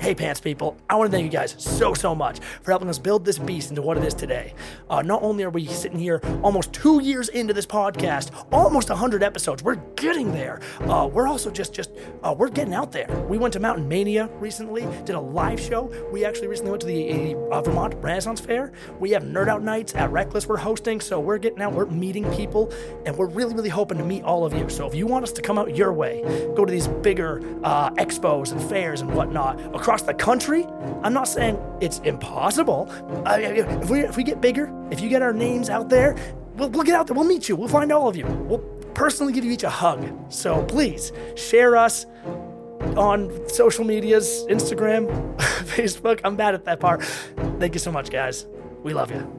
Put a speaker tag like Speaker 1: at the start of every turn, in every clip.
Speaker 1: Hey, Pants people, I want to thank you guys so much for helping us build this beast into what it is today. Not only are we sitting here almost 2 years into this podcast, almost 100 episodes, we're getting there. We're also we're getting out there. We went to Mountain Mania recently, did a live show. We actually recently went to the Vermont Renaissance Fair. We have Nerd Out Nights at Reckless we're hosting, so we're getting out, we're meeting people, and we're really hoping to meet all of you. So if you want us to come out your way, go to these bigger expos and fairs and whatnot across the country. I'm not saying it's impossible. If we get bigger, if you get our names out there, we'll get out there. We'll meet you. We'll find all of you. We'll personally give you each a hug. So please share us on social medias, Instagram, Facebook. I'm bad at that part. Thank you so much, guys. We love you.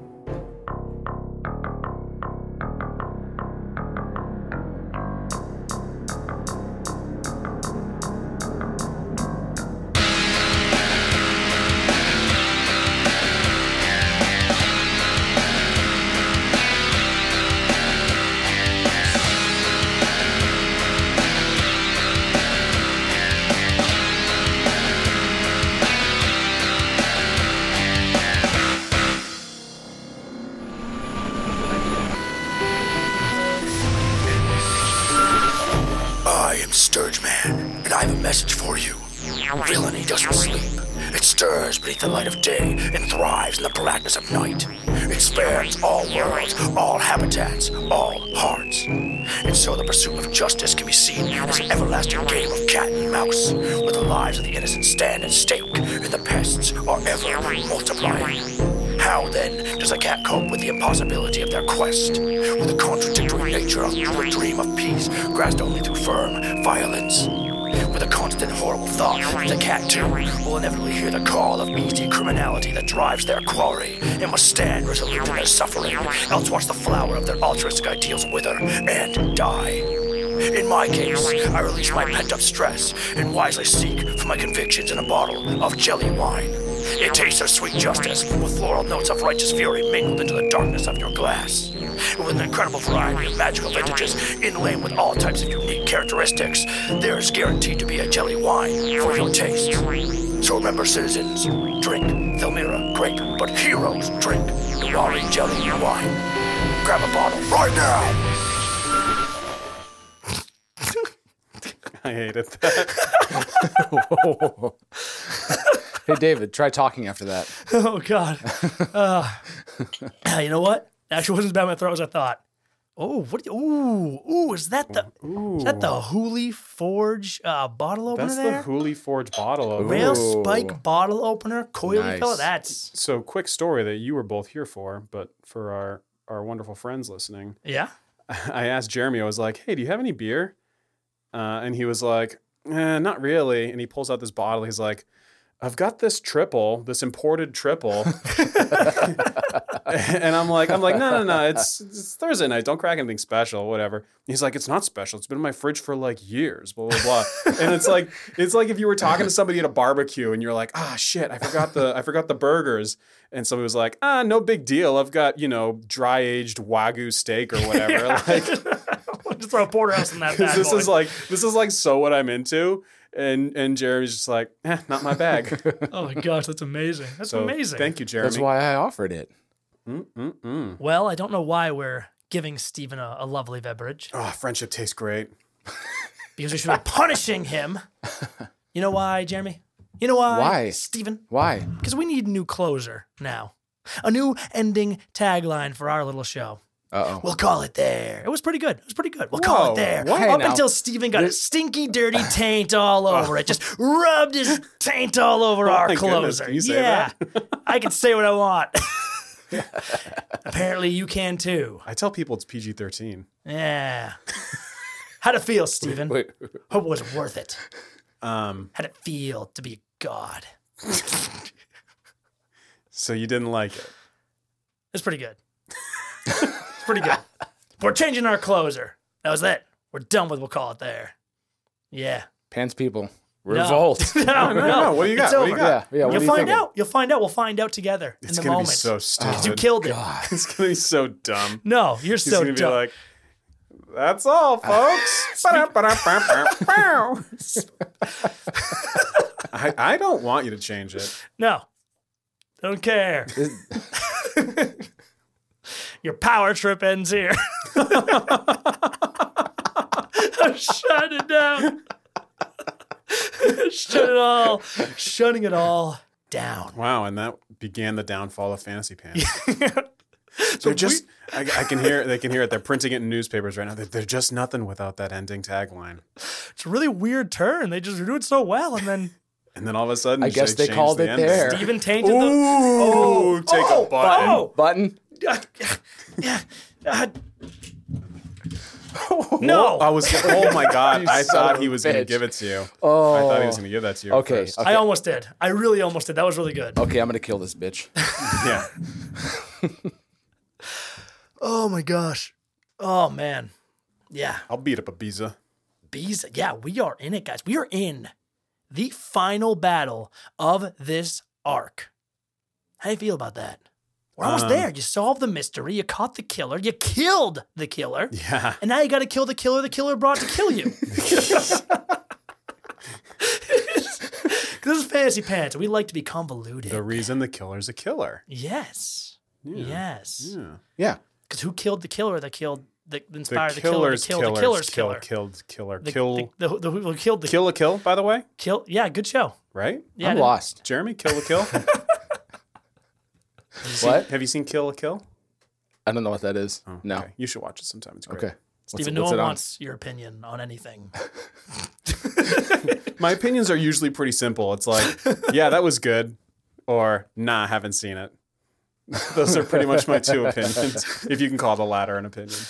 Speaker 1: Sturgeman, and I have a message for you. Villainy doesn't sleep. It stirs beneath the light of day and thrives in the blackness of night. It spans all worlds, all habitats, all hearts. And so the pursuit of justice can be seen as an everlasting game of cat and mouse, where the lives of the innocent stand at stake and the pests are ever multiplying. How, then, does a cat cope with the impossibility of their quest? With the contradictory nature of the dream of peace, grasped only through firm violence? With a constant horrible thought that the cat, too, will inevitably hear the call of easy criminality that drives their quarry, and must stand resolute in their suffering, else watch the flower of their altruistic ideals wither and die. In my case, I release my pent-up stress and wisely seek for my convictions in a bottle of jelly wine. It tastes of sweet justice, with floral notes of righteous fury mingled into the darkness of your glass. With an incredible variety of magical vintages inlaid with all types of unique characteristics, there is guaranteed to be a jelly wine for your taste. So remember, citizens, drink Thelmira grape, but heroes drink Nuwari jelly wine. Grab a bottle right now!
Speaker 2: I hated that.
Speaker 3: Hey, David, try talking after that.
Speaker 1: Oh, God. You know what? Actually, wasn't as bad in my throat as I thought. Oh, is that the Hooley Forge bottle opener
Speaker 2: That's
Speaker 1: there?
Speaker 2: the Hooley Forge bottle opener.
Speaker 1: Rail Spike bottle opener, coily
Speaker 3: Nice.
Speaker 1: fella. That's
Speaker 2: So, quick story that you were both here for, but for our wonderful friends listening,
Speaker 1: yeah.
Speaker 2: I asked Jeremy, I was like, hey, do you have any beer? And he was like, not really. And he pulls out this bottle. He's like, I've got this imported triple. And I'm like, no, it's Thursday night. Don't crack anything special, whatever. He's like, it's not special. It's been in my fridge for like years, blah, blah, blah. And it's like if you were talking to somebody at a barbecue and you're like, shit, I forgot the burgers. And somebody was like, no big deal. I've got, dry aged Wagyu steak or whatever.
Speaker 1: Yeah.
Speaker 2: Like,
Speaker 1: just throw a porterhouse in that bad
Speaker 2: this
Speaker 1: boy.
Speaker 2: is like so what I'm into. And Jeremy's just like, not my bag.
Speaker 1: Oh my gosh, that's amazing. That's amazing.
Speaker 2: Thank you, Jeremy.
Speaker 3: That's why I offered it.
Speaker 1: Well, I don't know why we're giving Steven a lovely beverage.
Speaker 2: Oh, friendship tastes great.
Speaker 1: Because we should be punishing him. You know why, Jeremy? You know why?
Speaker 3: Why?
Speaker 1: Steven?
Speaker 3: Why?
Speaker 1: Because we need a new closer now. A new ending tagline for our little show.
Speaker 3: Uh-oh.
Speaker 1: We'll call it there. It was pretty good. We'll call it there.
Speaker 3: what?
Speaker 1: Up
Speaker 3: Hey, now.
Speaker 1: until Steven got his stinky, dirty taint all over it. Just rubbed his taint all over our
Speaker 2: my goodness,
Speaker 1: closer.
Speaker 2: can you say
Speaker 1: Yeah.
Speaker 2: that?
Speaker 1: I can say what I want. Apparently you can too.
Speaker 2: I tell people it's PG-13.
Speaker 1: Yeah. How'd it feel, Steven?
Speaker 3: Wait.
Speaker 1: Hope it was worth it.
Speaker 2: Um,
Speaker 1: How'd it feel to be a god?
Speaker 2: so you didn't like it?
Speaker 1: It's pretty good. It's pretty good. We're changing our closer. That was it. We're done with We'll Call It There. Yeah.
Speaker 3: Pants people.
Speaker 1: No.
Speaker 3: Revolt.
Speaker 1: No.
Speaker 2: What do you got?
Speaker 1: It's
Speaker 2: What
Speaker 1: over.
Speaker 2: do you got?
Speaker 3: Yeah. What
Speaker 1: You'll
Speaker 3: are you
Speaker 1: find
Speaker 3: thinking?
Speaker 1: out. You'll find out. We'll find out together in
Speaker 2: It's
Speaker 1: the
Speaker 2: gonna
Speaker 1: moment.
Speaker 2: be so stupid.
Speaker 1: You killed it.
Speaker 2: It's gonna be so dumb.
Speaker 1: No, you're
Speaker 2: He's
Speaker 1: so
Speaker 2: gonna be
Speaker 1: dumb.
Speaker 2: like, that's all, folks. I don't want you to change it.
Speaker 4: No. Don't care. Your power trip ends here. I'm shutting it down. Shutting it all down.
Speaker 2: Wow, and that began the downfall of Fantasy Pants. They're just, I can hear, they can hear it. They're printing it in newspapers right now. They're just nothing without that ending tagline.
Speaker 4: It's a really weird turn. They just do it so well, and then
Speaker 2: all of a sudden,
Speaker 3: I guess they
Speaker 2: changed
Speaker 3: called
Speaker 2: the
Speaker 3: it
Speaker 2: ending.
Speaker 3: there.
Speaker 4: Steven tainted
Speaker 2: Ooh, take a button.
Speaker 4: Oh,
Speaker 3: Button.
Speaker 4: no.
Speaker 2: Oh my God.
Speaker 3: You
Speaker 2: I
Speaker 3: son
Speaker 2: thought
Speaker 3: of
Speaker 2: he
Speaker 3: a
Speaker 2: was going to
Speaker 3: bitch.
Speaker 2: give it to you.
Speaker 3: Oh.
Speaker 2: I thought he was going to give that to you.
Speaker 3: Okay.
Speaker 2: First.
Speaker 3: Okay.
Speaker 4: I almost did. I really almost did. That was really good.
Speaker 3: Okay, I'm gonna kill this bitch.
Speaker 2: Yeah.
Speaker 4: Oh my gosh. Oh man. Yeah.
Speaker 2: I'll beat up a Biza.
Speaker 4: Bees. Yeah, we are in it, guys. We are in the final battle of this arc. How do you feel about that? We're almost there. You solved the mystery. You caught the killer. You killed the killer.
Speaker 2: Yeah.
Speaker 4: And now you got to kill the killer brought to kill you. This is Fantasy Pants. We like to be convoluted.
Speaker 2: The reason the killer's a killer.
Speaker 4: Yes. Yes.
Speaker 2: Yeah.
Speaker 3: Yeah.
Speaker 4: Because who killed the killer that killed, that
Speaker 2: The
Speaker 4: inspired the killer to kill the killer's killer?
Speaker 2: Killed killer.
Speaker 4: The-
Speaker 2: Kill.
Speaker 4: the who killed the
Speaker 2: Kill a kill, by the way,
Speaker 4: kill. Yeah, good show.
Speaker 2: right?
Speaker 4: Yeah,
Speaker 3: I'm lost.
Speaker 2: Jeremy, Kill a Kill.
Speaker 3: What?
Speaker 2: Have you seen Kill a Kill?
Speaker 3: I don't know what that is.
Speaker 2: Oh,
Speaker 3: No.
Speaker 2: okay. You should watch it sometime. It's great.
Speaker 3: Okay.
Speaker 4: Stephen, no
Speaker 3: what's
Speaker 4: one
Speaker 3: it on?
Speaker 4: wants your opinion on anything.
Speaker 2: My opinions are usually pretty simple. It's like, yeah, that was good, or nah, haven't seen it. Those are pretty much my two opinions, if you can call the latter an opinion.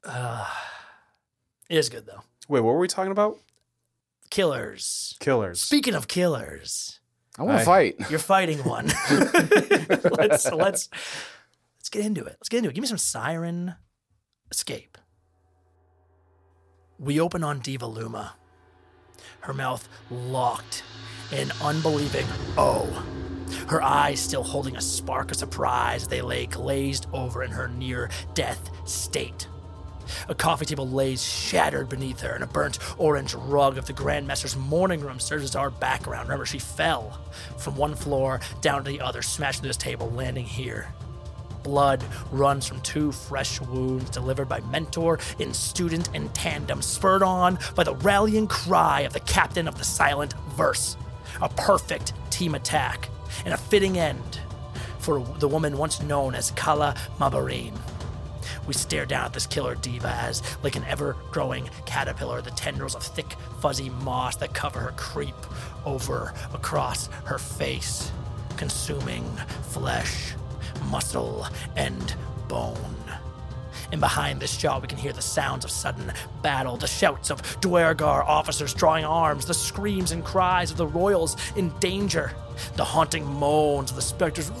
Speaker 4: It is good though.
Speaker 2: Wait, what were we talking about?
Speaker 4: Killers.
Speaker 2: Killers.
Speaker 4: Speaking of killers,
Speaker 3: I want
Speaker 2: I-
Speaker 3: to fight.
Speaker 4: you're fighting one. let's get into it. Let's get into it. Give me some Siren Escape. We open on Diva Luma. Her mouth locked in unbelieving oh. Her eyes still holding a spark of surprise. They lay glazed over in her near-death state. A coffee table lays shattered beneath her, and a burnt orange rug of the Grandmaster's morning room serves as our background. Remember, she fell from one floor down to the other, smashed through this table, landing here. Blood runs from two fresh wounds delivered by mentor and student in tandem, spurred on by the rallying cry of the captain of the silent verse. A perfect team attack, and a fitting end for the woman once known as Kala Mabarin. We stare down at this killer diva as, like an ever-growing caterpillar, the tendrils of thick, fuzzy moss that cover her creep over across her face, consuming flesh, muscle, and bone. And behind this jaw, we can hear the sounds of sudden battle, the shouts of Duergar officers drawing arms, the screams and cries of the royals in danger, the haunting moans of the specters.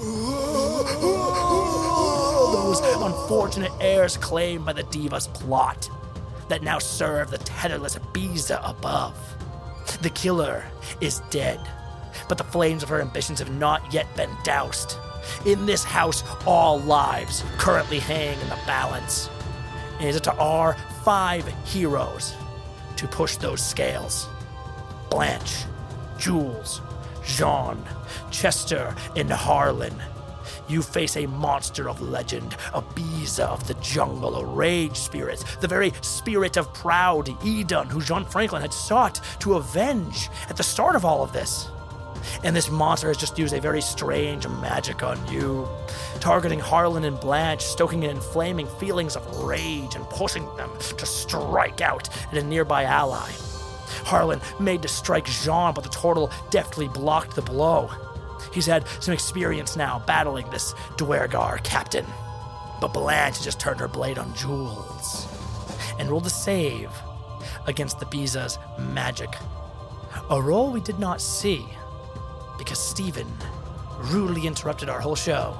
Speaker 4: Those unfortunate heirs claimed by the diva's plot that now serve the tetherless Biza above. The killer is dead, but the flames of her ambitions have not yet been doused. In this house, all lives currently hang in the balance. And it is to our 5 heroes to push those scales. Blanche, Jules, Jean, Chester, and Harlan. You face a monster of legend, a Biza of the jungle, a rage spirit, the very spirit of proud Eden, who Jean Franklin had sought to avenge at the start of all of this. And this monster has just used a very strange magic on you, targeting Harlan and Blanche, stoking and inflaming feelings of rage and pushing them to strike out at a nearby ally. Harlan made to strike Jean, but the turtle deftly blocked the blow. He's had some experience now battling this Duergar captain. But Blanche has just turned her blade on Jules and rolled a save against the Biza's magic. A roll we did not see because Stephen rudely interrupted our whole show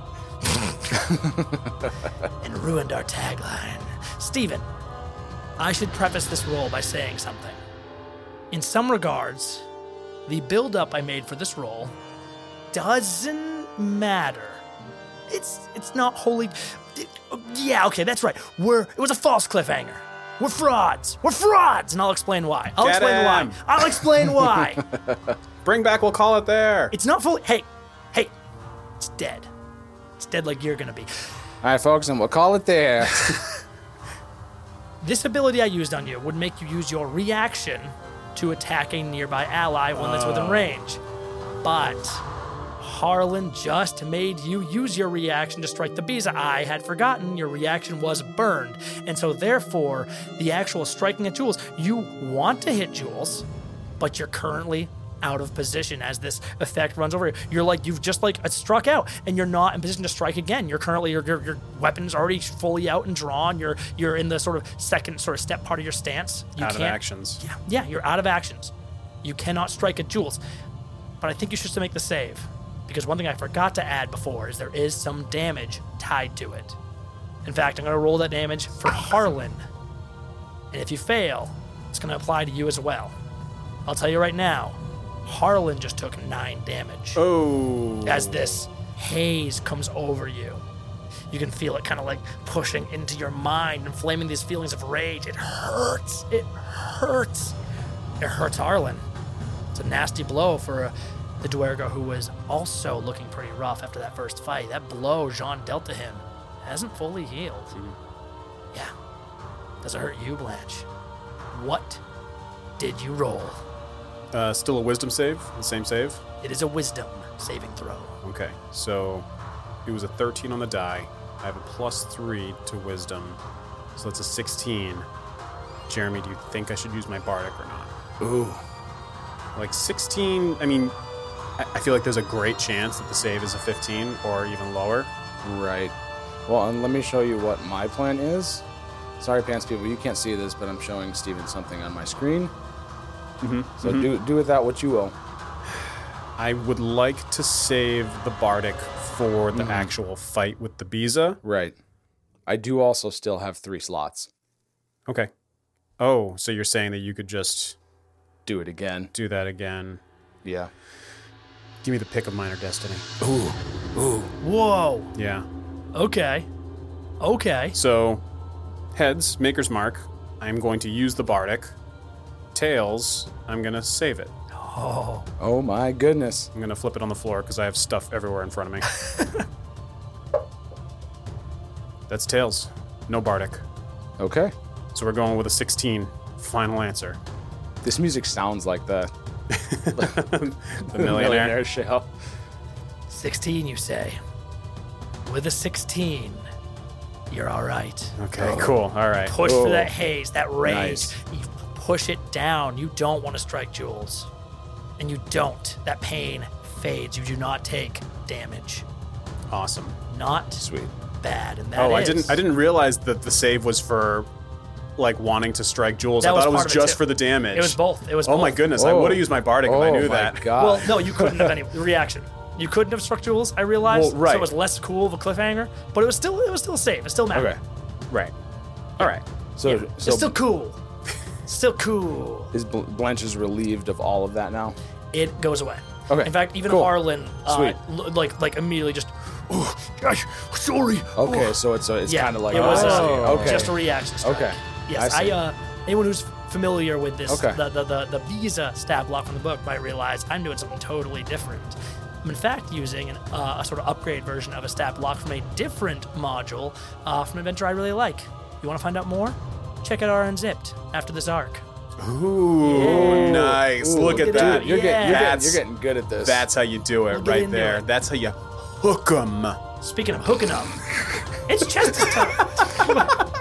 Speaker 4: and ruined our tagline. Stephen, I should preface this roll by saying something. In some regards, the build-up I made for this roll doesn't matter. It's not wholly... Yeah, okay, that's right. It was a false cliffhanger. We're frauds. We're frauds, and I'll explain why. I'll
Speaker 2: Get
Speaker 4: explain
Speaker 2: him.
Speaker 4: why. I'll explain why.
Speaker 2: Bring back, we'll call it there.
Speaker 4: It's not fully. Hey, it's dead. It's dead like you're gonna be.
Speaker 3: All right, folks, and we'll call it there.
Speaker 4: This ability I used on you would make you use your reaction to attack a nearby ally, one that's within range. But Harlan just made you use your reaction to strike the Biza. I had forgotten your reaction was burned. And so therefore, the actual striking at Jules, you want to hit Jules, but you're currently out of position as this effect runs over you. You're like, you've just like struck out and you're not in position to strike again. You're currently, your weapon's already fully out and drawn. You're in the sort of second sort of step part of your stance. You
Speaker 2: Out of
Speaker 4: can't-
Speaker 2: actions.
Speaker 4: Yeah, you're out of actions. You cannot strike at Jules. But I think you should still make the save. Because one thing I forgot to add before is there is some damage tied to it. In fact, I'm going to roll that damage for Harlan. And if you fail, it's going to apply to you as well. I'll tell you right now, Harlan just took 9 damage.
Speaker 2: Oh.
Speaker 4: As this haze comes over you. You can feel it kind of like pushing into your mind, inflaming these feelings of rage. It hurts. It hurts. It hurts Harlan. It's a nasty blow for the Duergar, who was also looking pretty rough after that first fight. That blow Jean dealt to him hasn't fully healed. Yeah. Does it hurt you, Blanche? What did you roll?
Speaker 2: Still a wisdom save? The same save?
Speaker 4: It is a wisdom saving throw.
Speaker 2: Okay, so it was a 13 on the die. I have a +3 to wisdom, so that's a 16. Jeremy, do you think I should use my bardic or not?
Speaker 3: Ooh.
Speaker 2: Like 16, I mean, I feel like there's a great chance that the save is a 15 or even lower.
Speaker 3: Right. Well, and let me show you what my plan is. Sorry, Pants people, you can't see this, but I'm showing Steven something on my screen. So do with that what you will.
Speaker 2: I would like to save the bardic for the actual fight with the Biza.
Speaker 3: Right. I do also still have 3 slots.
Speaker 2: Okay. Oh, so you're saying that you could just
Speaker 3: Do it again.
Speaker 2: do that again.
Speaker 3: Yeah.
Speaker 2: Give me the pick of minor destiny.
Speaker 4: Whoa.
Speaker 2: Yeah.
Speaker 4: Okay.
Speaker 2: So, heads, Maker's Mark. I'm going to use the bardic. Tails, I'm going to save it.
Speaker 3: Oh my goodness.
Speaker 2: I'm going to flip it on the floor because I have stuff everywhere in front of me. That's Tails. No bardic.
Speaker 3: Okay.
Speaker 2: So we're going with a 16. Final answer.
Speaker 3: This music sounds like the
Speaker 2: The millionaire.
Speaker 3: show.
Speaker 4: 16, you say? With a 16, you're all right.
Speaker 2: Okay, cool. All right.
Speaker 4: Push through that haze, that rage.
Speaker 3: Nice.
Speaker 4: You push it down. You don't want to strike Jules. And you don't. That pain fades. You do not take damage.
Speaker 2: Awesome.
Speaker 4: Not
Speaker 3: Sweet.
Speaker 4: bad. And that
Speaker 2: Oh, I
Speaker 4: is-
Speaker 2: didn't realize that the save was for like wanting to strike Jules.
Speaker 4: That
Speaker 2: I
Speaker 4: was
Speaker 2: thought it was
Speaker 4: part of it,
Speaker 2: just
Speaker 4: too.
Speaker 2: for the damage.
Speaker 4: It was both. It was
Speaker 2: Oh
Speaker 4: both.
Speaker 2: my goodness! I would have used my bardic if I knew
Speaker 3: my
Speaker 2: that.
Speaker 3: God.
Speaker 4: Well, no, you couldn't have any reaction. You couldn't have struck Jules, I realized.
Speaker 2: Well, right.
Speaker 4: So it was less cool of a cliffhanger, but it was still safe. It still mattered.
Speaker 3: Okay.
Speaker 2: Right. All right.
Speaker 3: So,
Speaker 4: Yeah,
Speaker 3: so
Speaker 4: it's still cool. Still cool.
Speaker 3: is Blanche is relieved of all of that now?
Speaker 4: It goes away.
Speaker 3: Okay,
Speaker 4: In fact, even
Speaker 3: cool.
Speaker 4: Harlan,
Speaker 3: Sweet.
Speaker 4: like immediately just, oh, gosh, sorry.
Speaker 3: Okay,
Speaker 4: Oh.
Speaker 3: so it's
Speaker 4: Yeah,
Speaker 3: kind of like
Speaker 4: it was
Speaker 3: okay.
Speaker 4: just a reaction strike.
Speaker 3: Okay,
Speaker 4: Yes,
Speaker 3: I see.
Speaker 4: anyone who's familiar with this,
Speaker 3: Okay.
Speaker 4: the Biza stat block from the book might realize I'm doing something totally different. I'm in fact using a sort of upgrade version of a stat block from a different module from an adventure I really like. You want to find out more? Check out our Unzipped after this arc.
Speaker 2: Ooh, nice.
Speaker 3: Ooh,
Speaker 2: Look at
Speaker 4: look
Speaker 2: that.
Speaker 4: at that.
Speaker 3: You're
Speaker 2: That's-
Speaker 3: getting good at this.
Speaker 2: That's how you do it
Speaker 4: We'll get
Speaker 2: right
Speaker 4: into
Speaker 2: there.
Speaker 4: it.
Speaker 2: That's how you hook 'em.
Speaker 4: Speaking of hooking up, it's Chester's time.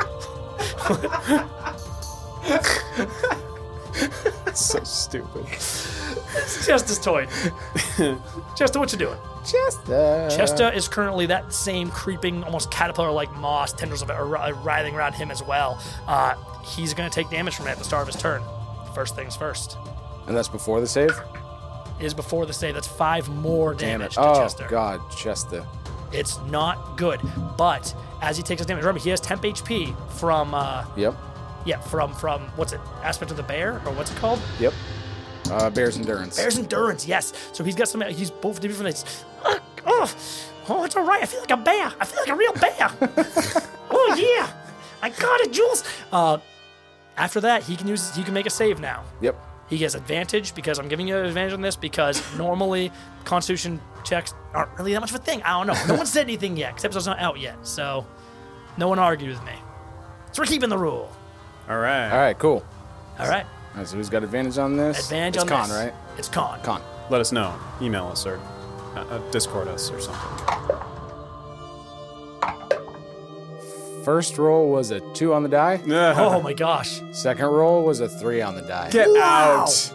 Speaker 2: So stupid.
Speaker 4: It's Chester's toy. Chester, what you doing?
Speaker 3: Chester.
Speaker 4: Chester is currently that same creeping, almost caterpillar-like moss, tendrils of it are writhing around him as well. He's going to take damage from it at the start of his turn. First things first.
Speaker 3: And that's before the save?
Speaker 4: It is before the save. That's 5 more
Speaker 3: Damn
Speaker 4: damage
Speaker 3: it.
Speaker 4: to
Speaker 3: Oh,
Speaker 4: Chester.
Speaker 3: God, Chester.
Speaker 4: It's not good. But as he takes his damage, remember, he has temp HP from,
Speaker 3: Yep.
Speaker 4: from what's it, Aspect of the Bear? Or what's it called?
Speaker 3: Yep. Bear's Endurance.
Speaker 4: Bear's Endurance, yes. So he's got some, he's both different from this. Oh, it's all right. I feel like a bear. I feel like a real bear. Oh, yeah. I got it, Jules. After that, he can make a save now.
Speaker 3: Yep.
Speaker 4: He gets advantage because I'm giving you an advantage on this because normally Constitution checks aren't really that much of a thing. I don't know. No one said anything yet. This episode's not out yet, so no one argued with me. So we're keeping the rule.
Speaker 2: All right.
Speaker 3: All right, cool.
Speaker 4: All right.
Speaker 3: All right, so who's got advantage on this?
Speaker 4: Advantage
Speaker 3: it's
Speaker 4: on
Speaker 3: Con,
Speaker 4: this.
Speaker 3: right?
Speaker 4: It's Con.
Speaker 3: Con.
Speaker 2: Let us know. Email us or Discord us or something.
Speaker 3: First roll was a 2 on the die.
Speaker 4: Oh my gosh.
Speaker 3: Second roll was a 3 on the die.
Speaker 2: Get
Speaker 4: Wow.
Speaker 2: out.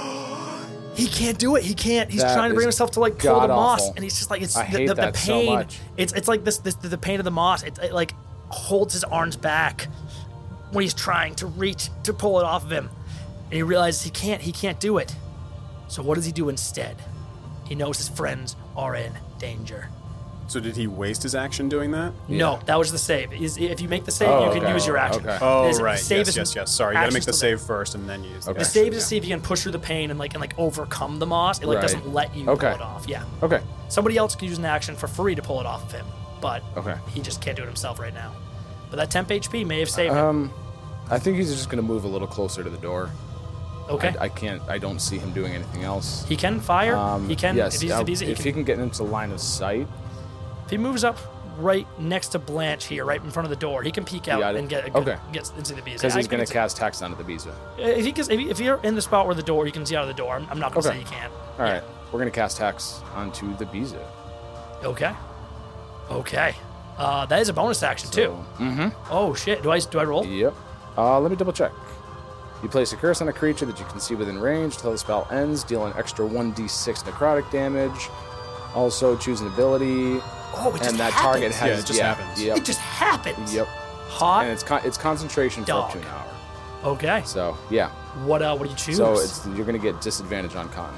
Speaker 4: He can't do it. He can't. He's
Speaker 3: That
Speaker 4: trying to bring
Speaker 3: is
Speaker 4: himself to like pull the moss,
Speaker 3: god-awful.
Speaker 4: and he's just like it's
Speaker 3: I hate
Speaker 4: the
Speaker 3: that so
Speaker 4: pain.
Speaker 3: much.
Speaker 4: It's like the pain of the moss. It like holds his arms back when he's trying to reach to pull it off of him, and he realizes he can't do it. So what does he do instead? He knows his friends are in danger.
Speaker 2: So did he waste his action doing that?
Speaker 4: No, that was the save. If you make the save,
Speaker 3: Oh,
Speaker 4: you can
Speaker 3: okay.
Speaker 4: use your action.
Speaker 3: Okay.
Speaker 2: Oh,
Speaker 4: There's-
Speaker 2: right.
Speaker 4: the save
Speaker 2: Yes.
Speaker 4: is-
Speaker 2: Sorry, you gotta make
Speaker 4: action's
Speaker 2: the
Speaker 4: still there.
Speaker 2: save first and then use the
Speaker 3: Okay.
Speaker 4: The
Speaker 2: action.
Speaker 4: save is to
Speaker 2: Yeah.
Speaker 4: see if you can push through the pain and like overcome the moss. It like
Speaker 3: Right.
Speaker 4: doesn't let you
Speaker 3: Okay.
Speaker 4: pull it off. Yeah.
Speaker 3: Okay.
Speaker 4: Somebody else can use an action for free to pull it off of him, but
Speaker 3: Okay.
Speaker 4: he just can't do it himself right now. But that temp HP may have saved him.
Speaker 3: I think he's just gonna move a little closer to the door.
Speaker 4: Okay.
Speaker 3: I don't see him doing anything else.
Speaker 4: He can fire. He can.
Speaker 3: Yes,
Speaker 4: If he's
Speaker 3: if he can get into line of sight.
Speaker 4: if he moves up right next to Blanche here, right in front of the door, he can peek out
Speaker 3: got it.
Speaker 4: and get
Speaker 3: Okay.
Speaker 4: gets into the bees.
Speaker 3: Because he's
Speaker 4: I
Speaker 3: gonna
Speaker 4: can-
Speaker 3: cast Hex onto the Biza.
Speaker 4: If you're in the spot where the door, you can see out of the door. I'm not gonna
Speaker 3: Okay.
Speaker 4: say you can't.
Speaker 3: All right, we're gonna cast Hex onto the Biza.
Speaker 4: Okay. Okay. That is a bonus action too. Oh shit! Do I roll?
Speaker 3: Yep. Let me double check. You place a curse on a creature that you can see within range till the spell ends. Deal an extra 1d6 necrotic damage. Also choose an ability,
Speaker 4: Oh, it just
Speaker 3: and that
Speaker 4: happens.
Speaker 3: target has
Speaker 2: Yeah, it just happens.
Speaker 3: Yep.
Speaker 4: It just happens.
Speaker 3: Yep.
Speaker 4: Hot.
Speaker 3: And it's concentration for
Speaker 4: Dog.
Speaker 3: up to an hour.
Speaker 4: Okay.
Speaker 3: So yeah.
Speaker 4: What do you choose?
Speaker 3: So you're gonna get disadvantage on con.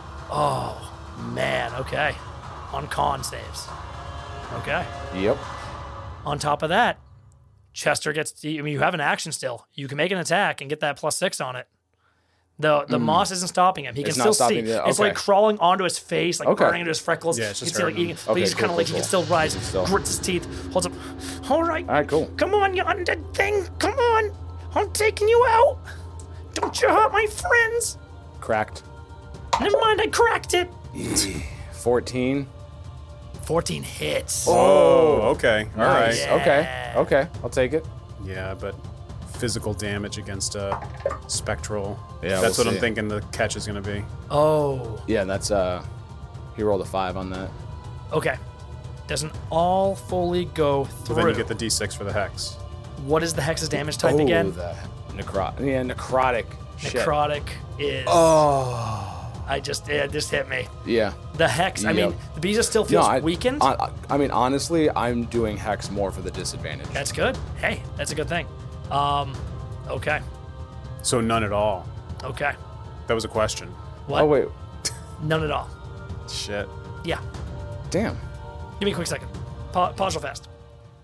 Speaker 4: Oh man. Okay. On con saves. Okay.
Speaker 3: Yep.
Speaker 4: On top of that, Chester gets. I mean, you have an action still. You can make an attack and get that +6 on it. The moss isn't stopping him. He can
Speaker 3: It's
Speaker 4: still
Speaker 3: not
Speaker 4: see.
Speaker 3: stopping it.
Speaker 4: It's
Speaker 3: Okay.
Speaker 4: like crawling onto his face, like
Speaker 3: Okay.
Speaker 4: burning into his freckles.
Speaker 2: Yeah, it's
Speaker 4: you
Speaker 2: just
Speaker 4: can see like
Speaker 2: hurting
Speaker 4: eating,
Speaker 2: him.
Speaker 4: but he's
Speaker 3: Okay,
Speaker 4: kind of
Speaker 3: cool,
Speaker 4: like
Speaker 3: cool,
Speaker 4: he can still rise,
Speaker 3: still.
Speaker 4: grits his teeth, holds up. All right,
Speaker 3: All right, cool.
Speaker 4: come on, you undead thing, come on, I'm taking you out. Don't you hurt my friends.
Speaker 3: Cracked.
Speaker 4: Never mind, I cracked it.
Speaker 3: 14.
Speaker 4: 14 hits.
Speaker 2: Oh, okay. All right.
Speaker 3: Nice.
Speaker 4: Yeah.
Speaker 3: Okay. I'll take it.
Speaker 2: Yeah, but physical damage against a spectral.
Speaker 3: Yeah,
Speaker 2: that's
Speaker 3: we'll
Speaker 2: what
Speaker 3: see.
Speaker 2: I'm thinking the catch is going to be.
Speaker 4: Oh,
Speaker 3: Yeah, that's he rolled a 5 on that.
Speaker 4: okay. Doesn't all fully go
Speaker 2: So
Speaker 4: through.
Speaker 2: then you get the D6 for the hex.
Speaker 4: What is the hex's damage type again?
Speaker 3: The necrotic. Shit.
Speaker 4: Necrotic is. Oh. It just hit me.
Speaker 3: Yeah.
Speaker 4: The hex. I mean,
Speaker 3: Yep.
Speaker 4: the Beeza still feels weakened.
Speaker 3: I mean, honestly, I'm doing Hex more for the disadvantage.
Speaker 4: That's good. Hey, that's a good thing. Okay.
Speaker 2: So none at all.
Speaker 4: Okay.
Speaker 2: That was a question.
Speaker 4: What?
Speaker 3: Oh, wait.
Speaker 4: None at all.
Speaker 2: Shit.
Speaker 4: Yeah.
Speaker 3: Damn.
Speaker 4: Give me a quick second. Pause real fast.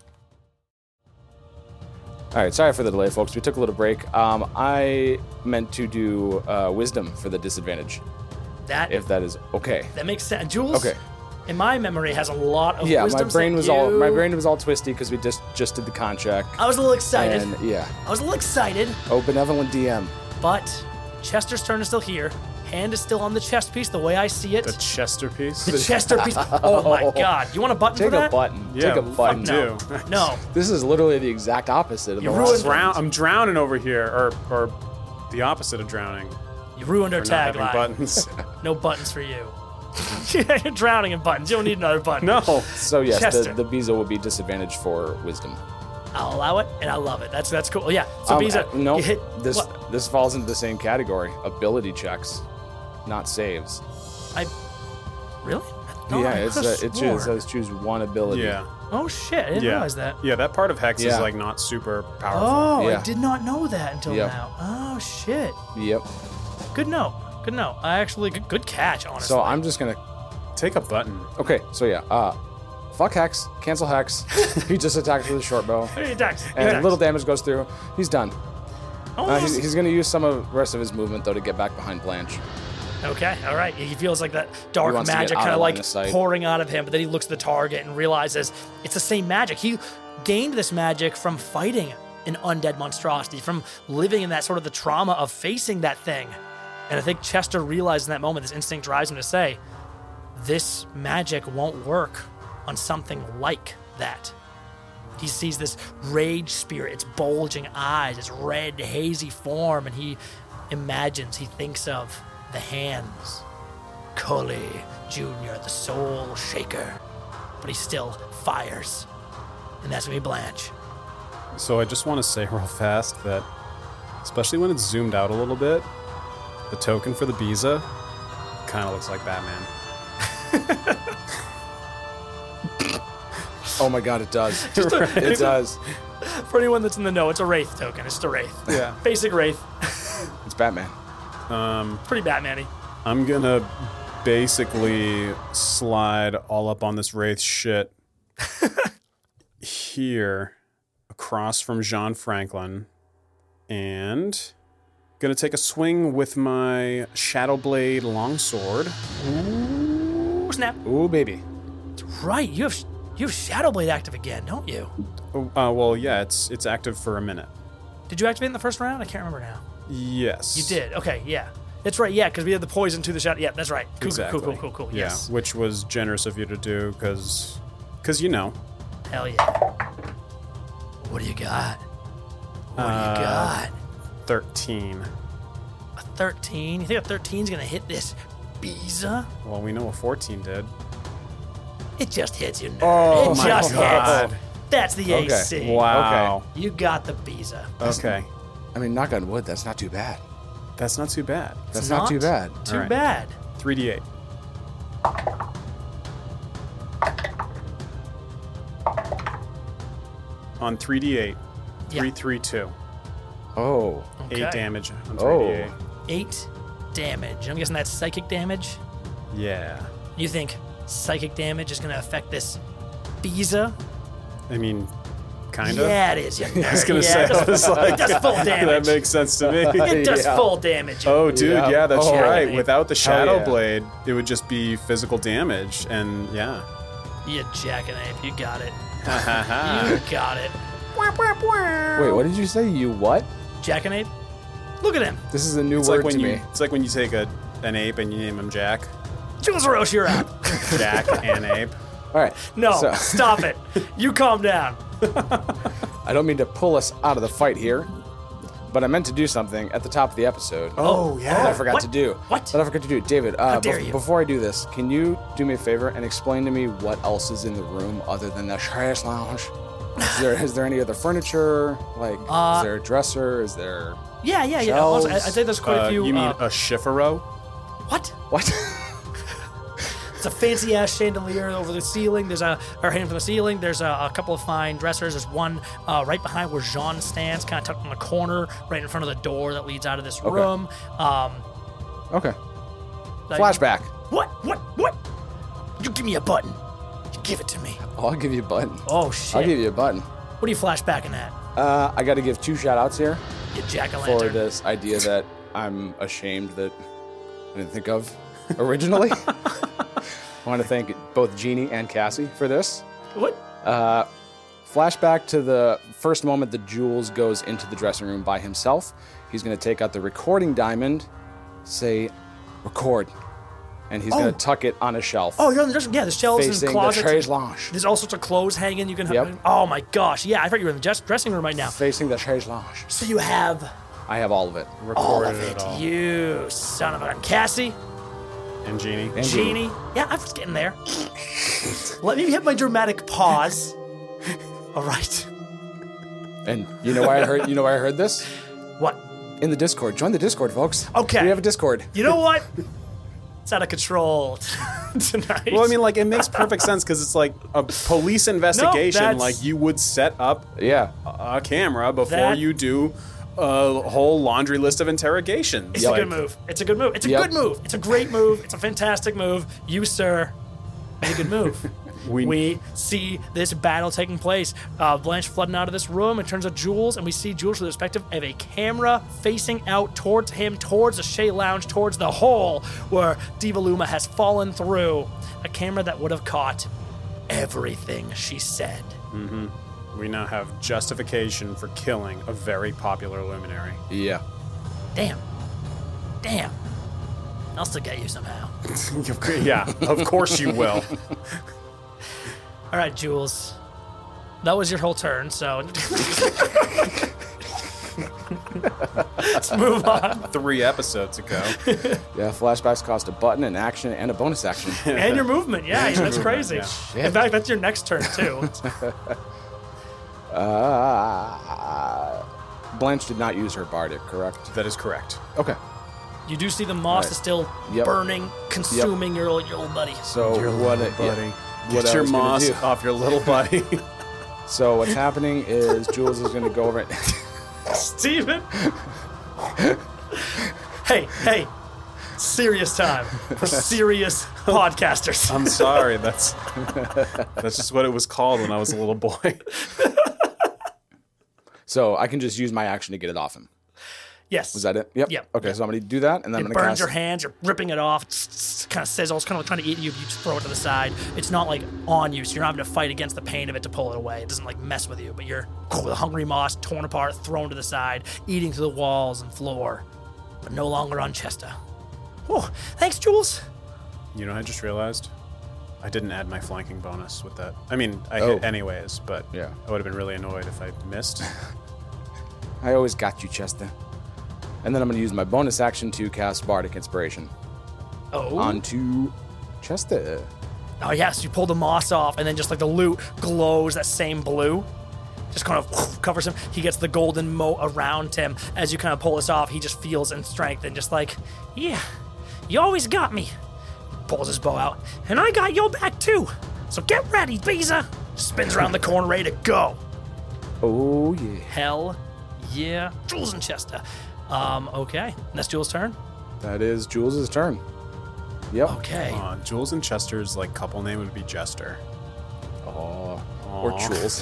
Speaker 3: All right, sorry for the delay, folks. We took a little break. I meant to do Wisdom for the disadvantage,
Speaker 4: That
Speaker 3: if that is okay.
Speaker 4: that makes sense. Jules.
Speaker 3: Okay.
Speaker 4: In my memory, has a lot of
Speaker 3: Yeah,
Speaker 4: wisdom.
Speaker 3: my brain was all twisty because we just did the contract.
Speaker 4: I was a little excited.
Speaker 3: And yeah,
Speaker 4: I was a little excited,
Speaker 3: oh, benevolent DM.
Speaker 4: but Chester's turn is still here. Hand is still on the chest piece, the way I see it.
Speaker 2: The Chester piece?
Speaker 4: The Chester piece. Oh my God! You want a button
Speaker 3: Take
Speaker 4: for that?
Speaker 3: a button.
Speaker 2: Yeah,
Speaker 3: Take a button.
Speaker 4: No.
Speaker 2: do.
Speaker 4: No.
Speaker 3: This is literally the exact opposite of
Speaker 4: You
Speaker 3: the
Speaker 4: ruined
Speaker 3: last one.
Speaker 2: I'm drowning over here, or the opposite of drowning.
Speaker 4: You ruined our
Speaker 2: For not having
Speaker 4: tagline.
Speaker 2: buttons.
Speaker 4: No buttons for you. You're drowning in buttons. You don't need another button.
Speaker 2: No.
Speaker 3: So yes,
Speaker 4: Chester.
Speaker 3: the Biza will be disadvantaged for Wisdom.
Speaker 4: I'll allow it, and I love it. That's cool. Yeah. So Biza,
Speaker 3: no,
Speaker 4: you hit
Speaker 3: this
Speaker 4: what?
Speaker 3: this falls into the same category. Ability checks, not saves.
Speaker 4: Really? No,
Speaker 3: yeah,
Speaker 4: I
Speaker 3: it
Speaker 4: could've swore.
Speaker 3: says choose one ability.
Speaker 2: Yeah.
Speaker 4: Oh shit! I didn't
Speaker 2: Yeah.
Speaker 4: realize that.
Speaker 2: Yeah, that part of Hex is
Speaker 3: Yeah.
Speaker 2: like not super powerful.
Speaker 4: Oh, I
Speaker 3: Yeah.
Speaker 4: did not know that until
Speaker 3: Yep.
Speaker 4: now. Oh shit!
Speaker 3: Yep.
Speaker 4: Good note. Good note. I actually good catch. Honestly.
Speaker 3: So I'm just gonna.
Speaker 2: Take a button.
Speaker 3: Okay. So yeah. Fuck Hex. Cancel Hex. He just attacked with a short bow,
Speaker 4: Hey, Dex. Hey,
Speaker 3: and
Speaker 4: Dex.
Speaker 3: little damage goes through. He's done.
Speaker 4: Oh,
Speaker 3: He's gonna use some of the rest of his movement though to get back behind Blanche.
Speaker 4: okay, all right. He feels like that dark
Speaker 3: wants to get
Speaker 4: magic
Speaker 3: out
Speaker 4: kind
Speaker 3: of
Speaker 4: of
Speaker 3: line
Speaker 4: like
Speaker 3: of sight.
Speaker 4: pouring out of him, but then he looks at the target and realizes it's the same magic. He gained this magic from fighting an undead monstrosity, from living in that sort of the trauma of facing that thing. And I think Chester realized in that moment, this instinct drives him to say, this magic won't work on something like that. He sees this rage spirit, its bulging eyes, its red, hazy form, and he imagines, he thinks of the hands. Cully Jr., the Soul Shaker. But he still fires. And that's going to be Blanche.
Speaker 2: So I just want to say real fast that, especially when it's zoomed out a little bit, the token for the Biza kind of looks like Batman.
Speaker 3: Oh my god, it does. It does.
Speaker 4: For anyone that's in the know, it's a Wraith token. It's just a Wraith.
Speaker 2: Yeah.
Speaker 4: Basic Wraith.
Speaker 3: It's Batman.
Speaker 4: Pretty Batman-y.
Speaker 2: I'm gonna basically slide all up on this Wraith shit here, across from Jean Franklin, and gonna take a swing with my Shadowblade longsword.
Speaker 4: Ooh, snap.
Speaker 3: Ooh, baby.
Speaker 4: Right, you have Shadowblade active again, don't you?
Speaker 2: Well, yeah, it's active for a minute.
Speaker 4: Did you activate in the first round? I can't remember now.
Speaker 2: Yes.
Speaker 4: You did. Okay, yeah. That's right, yeah, because we had the poison to the shadow. Yeah, that's right. Cool,
Speaker 2: Exactly.
Speaker 4: cool.
Speaker 2: Yeah,
Speaker 4: Yes.
Speaker 2: which was generous of you to do, because you know.
Speaker 4: Hell yeah. What do you got? What do you got?
Speaker 2: 13.
Speaker 4: A 13? You think a 13's going to hit this Biza?
Speaker 2: Well, we know a 14 did.
Speaker 4: It just hits you, nerd.
Speaker 3: Oh
Speaker 4: it
Speaker 3: my
Speaker 4: just
Speaker 2: God.
Speaker 4: hits. That's the
Speaker 3: Okay.
Speaker 4: AC.
Speaker 2: Wow.
Speaker 4: You got the Biza.
Speaker 2: Okay.
Speaker 3: I mean, knock on wood, that's not too bad.
Speaker 2: That's not too bad.
Speaker 3: That's not too bad.
Speaker 4: Too
Speaker 2: All right.
Speaker 4: bad.
Speaker 2: 3d8. On 3d8.
Speaker 4: Yeah.
Speaker 2: 3, 3, 2.
Speaker 3: Oh.
Speaker 2: 8
Speaker 4: Okay.
Speaker 2: damage on
Speaker 3: Oh.
Speaker 2: 3d8.
Speaker 4: 8 damage. I'm guessing that's psychic damage.
Speaker 2: Yeah.
Speaker 4: You think psychic damage is going to affect this Biza?
Speaker 2: I mean, kind of.
Speaker 4: Yeah, it is. You
Speaker 2: I was
Speaker 4: nerd.
Speaker 2: going to
Speaker 4: Yeah,
Speaker 2: say,
Speaker 4: it does,
Speaker 2: I was like,
Speaker 4: it does full damage.
Speaker 2: that makes sense to me.
Speaker 4: It does
Speaker 3: Yeah.
Speaker 4: full damage. you
Speaker 2: Oh, dude,
Speaker 3: Yeah.
Speaker 2: yeah, that's
Speaker 3: Oh.
Speaker 2: right. Without the
Speaker 3: Hell
Speaker 2: Shadow
Speaker 3: yeah.
Speaker 2: Blade, it would just be physical damage, and yeah.
Speaker 4: You jackanapes. You got it.
Speaker 2: Ha
Speaker 4: You got it.
Speaker 3: Wait, what did you say? You what?
Speaker 4: Jackanape? Look at him.
Speaker 3: This is a new
Speaker 2: It's
Speaker 3: word
Speaker 2: like when
Speaker 3: to
Speaker 2: you
Speaker 3: me.
Speaker 2: it's like when you take an ape and you name him Jack.
Speaker 4: Jules Roche, you're out.
Speaker 2: Jack and ape.
Speaker 3: All right.
Speaker 4: No,
Speaker 3: So,
Speaker 4: stop it. You calm down.
Speaker 3: I don't mean to pull us out of the fight here, but I meant to do something at the top of the episode.
Speaker 2: Oh,
Speaker 3: That I forgot
Speaker 4: What?
Speaker 3: to do.
Speaker 4: What?
Speaker 3: That I forgot to do. David,
Speaker 4: dare you.
Speaker 3: before I do this, can you do me a favor and explain to me what else is in the room other than the chaise lounge? Is there any other furniture? Like, is there a dresser? Is there...
Speaker 4: Yeah.
Speaker 3: Shelves.
Speaker 4: Also, I'd say there's quite a few.
Speaker 2: You mean a Shifero?
Speaker 4: what?
Speaker 3: What?
Speaker 4: It's a fancy ass chandelier over the ceiling. There's hanging from the ceiling. There's a couple of fine dressers. There's one right behind where Jean stands, kind of tucked in the corner, right in front of the door that leads out of this room.
Speaker 3: Okay.
Speaker 4: Like-
Speaker 3: Flashback.
Speaker 4: What? You give me a button. You give it to me.
Speaker 3: Oh, I'll give you a button.
Speaker 4: Oh shit.
Speaker 3: I'll give you a button.
Speaker 4: What are you flashbacking at?
Speaker 3: I got to give 2 shout-outs here
Speaker 4: You
Speaker 3: for
Speaker 4: jack-o'-lantern.
Speaker 3: this idea that I'm ashamed that I didn't think of originally. I want to thank both Jeannie and Cassie for this.
Speaker 4: What?
Speaker 3: Flashback to the first moment that Jules goes into the dressing room by himself. He's going to take out the recording diamond, say, record, and he's going to tuck it on a shelf.
Speaker 4: Oh, you're on the dressing room. Yeah, there's shelves and
Speaker 3: facing the
Speaker 4: closets.
Speaker 3: chaise lounge.
Speaker 4: There's all sorts of clothes hanging. You can have.
Speaker 3: Yep.
Speaker 4: Oh my gosh. Yeah, I thought you were in the dressing room right now.
Speaker 3: Facing the chaise lounge.
Speaker 4: So you have
Speaker 3: I have all of it.
Speaker 4: all
Speaker 2: Recorded
Speaker 4: of
Speaker 2: it
Speaker 4: it.
Speaker 2: all.
Speaker 4: You son of a Cassie,
Speaker 2: And Genie.
Speaker 3: And
Speaker 4: Jeannie. Yeah, I was getting there. Let me hit my dramatic pause. All right.
Speaker 3: And you know why I heard? You know why I heard this?
Speaker 4: What?
Speaker 3: In the Discord. Join the Discord, folks.
Speaker 4: Okay.
Speaker 3: We have a Discord.
Speaker 4: You know what? It's out of control tonight.
Speaker 2: Well, I mean, like, it makes perfect sense because it's like a police investigation.
Speaker 4: that's-
Speaker 2: Like, you would set up
Speaker 3: Yeah.
Speaker 2: a camera before
Speaker 4: That-
Speaker 2: you do a whole laundry list of interrogations.
Speaker 4: It's a good move. It's a good move. It's a
Speaker 3: Yep.
Speaker 4: good move. It's a great move. It's a fantastic move. You, sir, made a good move. We see this battle taking place. Blanche flooding out of this room and turns to Jules, and we see Jules with the perspective of a camera facing out towards him, towards the Shea Lounge, towards the hole where Diva Luma has fallen through. A camera that would have caught everything she said.
Speaker 2: We now have justification for killing a very popular luminary.
Speaker 3: Yeah.
Speaker 4: Damn. I'll still get you somehow.
Speaker 2: Yeah, of course you will.
Speaker 4: All right, Jules. That was your whole turn, so let's move on.
Speaker 2: 3 episodes ago.
Speaker 3: Yeah, flashbacks cost a button, an action, and a bonus action.
Speaker 4: And your movement, yeah, that's crazy.
Speaker 2: yeah.
Speaker 4: In fact, that's your next turn too.
Speaker 3: Blanche did not use her bardic, correct?
Speaker 2: That is correct.
Speaker 3: Okay.
Speaker 4: You do see the moss
Speaker 3: Right.
Speaker 4: is still
Speaker 3: Yep.
Speaker 4: burning, consuming your old buddy.
Speaker 3: So what? What
Speaker 2: Get
Speaker 3: I
Speaker 2: your
Speaker 3: was gonna
Speaker 2: moss
Speaker 3: do-
Speaker 2: off your little buddy.
Speaker 3: So what's happening is Jules is going to go over.
Speaker 4: Steven! hey, serious time for serious podcasters.
Speaker 2: I'm sorry. That's just what it was called when I was a little boy.
Speaker 3: So I can just use my action to get it off him.
Speaker 4: Yes.
Speaker 3: Was that it? Yep.
Speaker 4: Yep.
Speaker 3: Okay, so I'm going to do that, and then I'm
Speaker 4: It
Speaker 3: going to
Speaker 4: burns
Speaker 3: cast.
Speaker 4: your hands, you're ripping it off, kind of sizzles, kind of like trying to eat you, you just throw it to the side. It's not like on you, so you're not having to fight against the pain of it to pull it away. It doesn't like mess with you, but you're the hungry moss, torn apart, thrown to the side, eating through the walls and floor, but no longer on Chester. Oh, thanks, Jules.
Speaker 2: You know, I just realized I didn't add my flanking bonus with that. I mean, I
Speaker 3: Oh.
Speaker 2: hit anyways, but
Speaker 3: Yeah.
Speaker 2: I would have been really annoyed if I missed.
Speaker 3: I always got you, Chester. And then I'm going to use my bonus action to cast Bardic Inspiration
Speaker 4: Oh.
Speaker 3: onto Chester.
Speaker 4: Oh, yes, you pull the moss off, and then just like the loot glows that same blue. Just kind of covers him. He gets the golden moat around him. As you kind of pull this off, he just feels in strength and just like, yeah, you always got me. Pulls his bow out, and I got your back too. So get ready, Visa. Spins around the corner, ready to go.
Speaker 3: Oh, yeah.
Speaker 4: Hell yeah. Jules and Chester. Okay. That's Jules' turn?
Speaker 3: That is Jules' turn. Yep.
Speaker 4: Okay.
Speaker 2: Jules and Chester's like couple name would be Jester.
Speaker 3: Or Jules.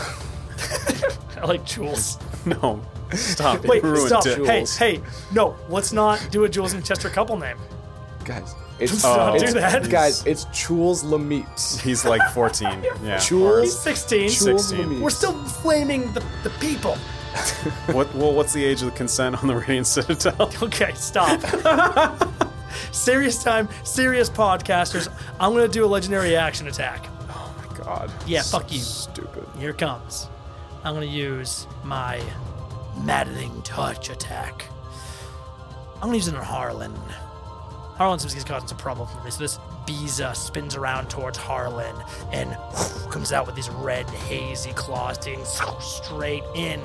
Speaker 4: I like Jules.
Speaker 2: No, stop.
Speaker 4: Wait,
Speaker 2: you ruined
Speaker 4: stop.
Speaker 2: it.
Speaker 4: Hey, no, let's not do a Jules and Chester couple name.
Speaker 3: Guys, it's,
Speaker 4: Don't do
Speaker 3: it's-
Speaker 4: that.
Speaker 3: Guys, it's Jules Lemites.
Speaker 2: He's like 14. Yeah.
Speaker 3: Jules.
Speaker 4: He's 16.
Speaker 3: Jules
Speaker 2: 16.
Speaker 3: Lemites.
Speaker 4: We're still flaming the people.
Speaker 2: What's the age of consent on the Radiant Citadel?
Speaker 4: Okay, stop. Serious time, serious podcasters. I'm gonna do a legendary action attack.
Speaker 2: Oh my god.
Speaker 4: Yeah, fuck you.
Speaker 2: Stupid.
Speaker 4: Here it comes. I'm gonna use my maddening touch attack. I'm gonna use it on Harlan. Harlan seems he's causing some problem for me. So this Biza spins around towards Harlan and comes out with these red, hazy claws digging straight in.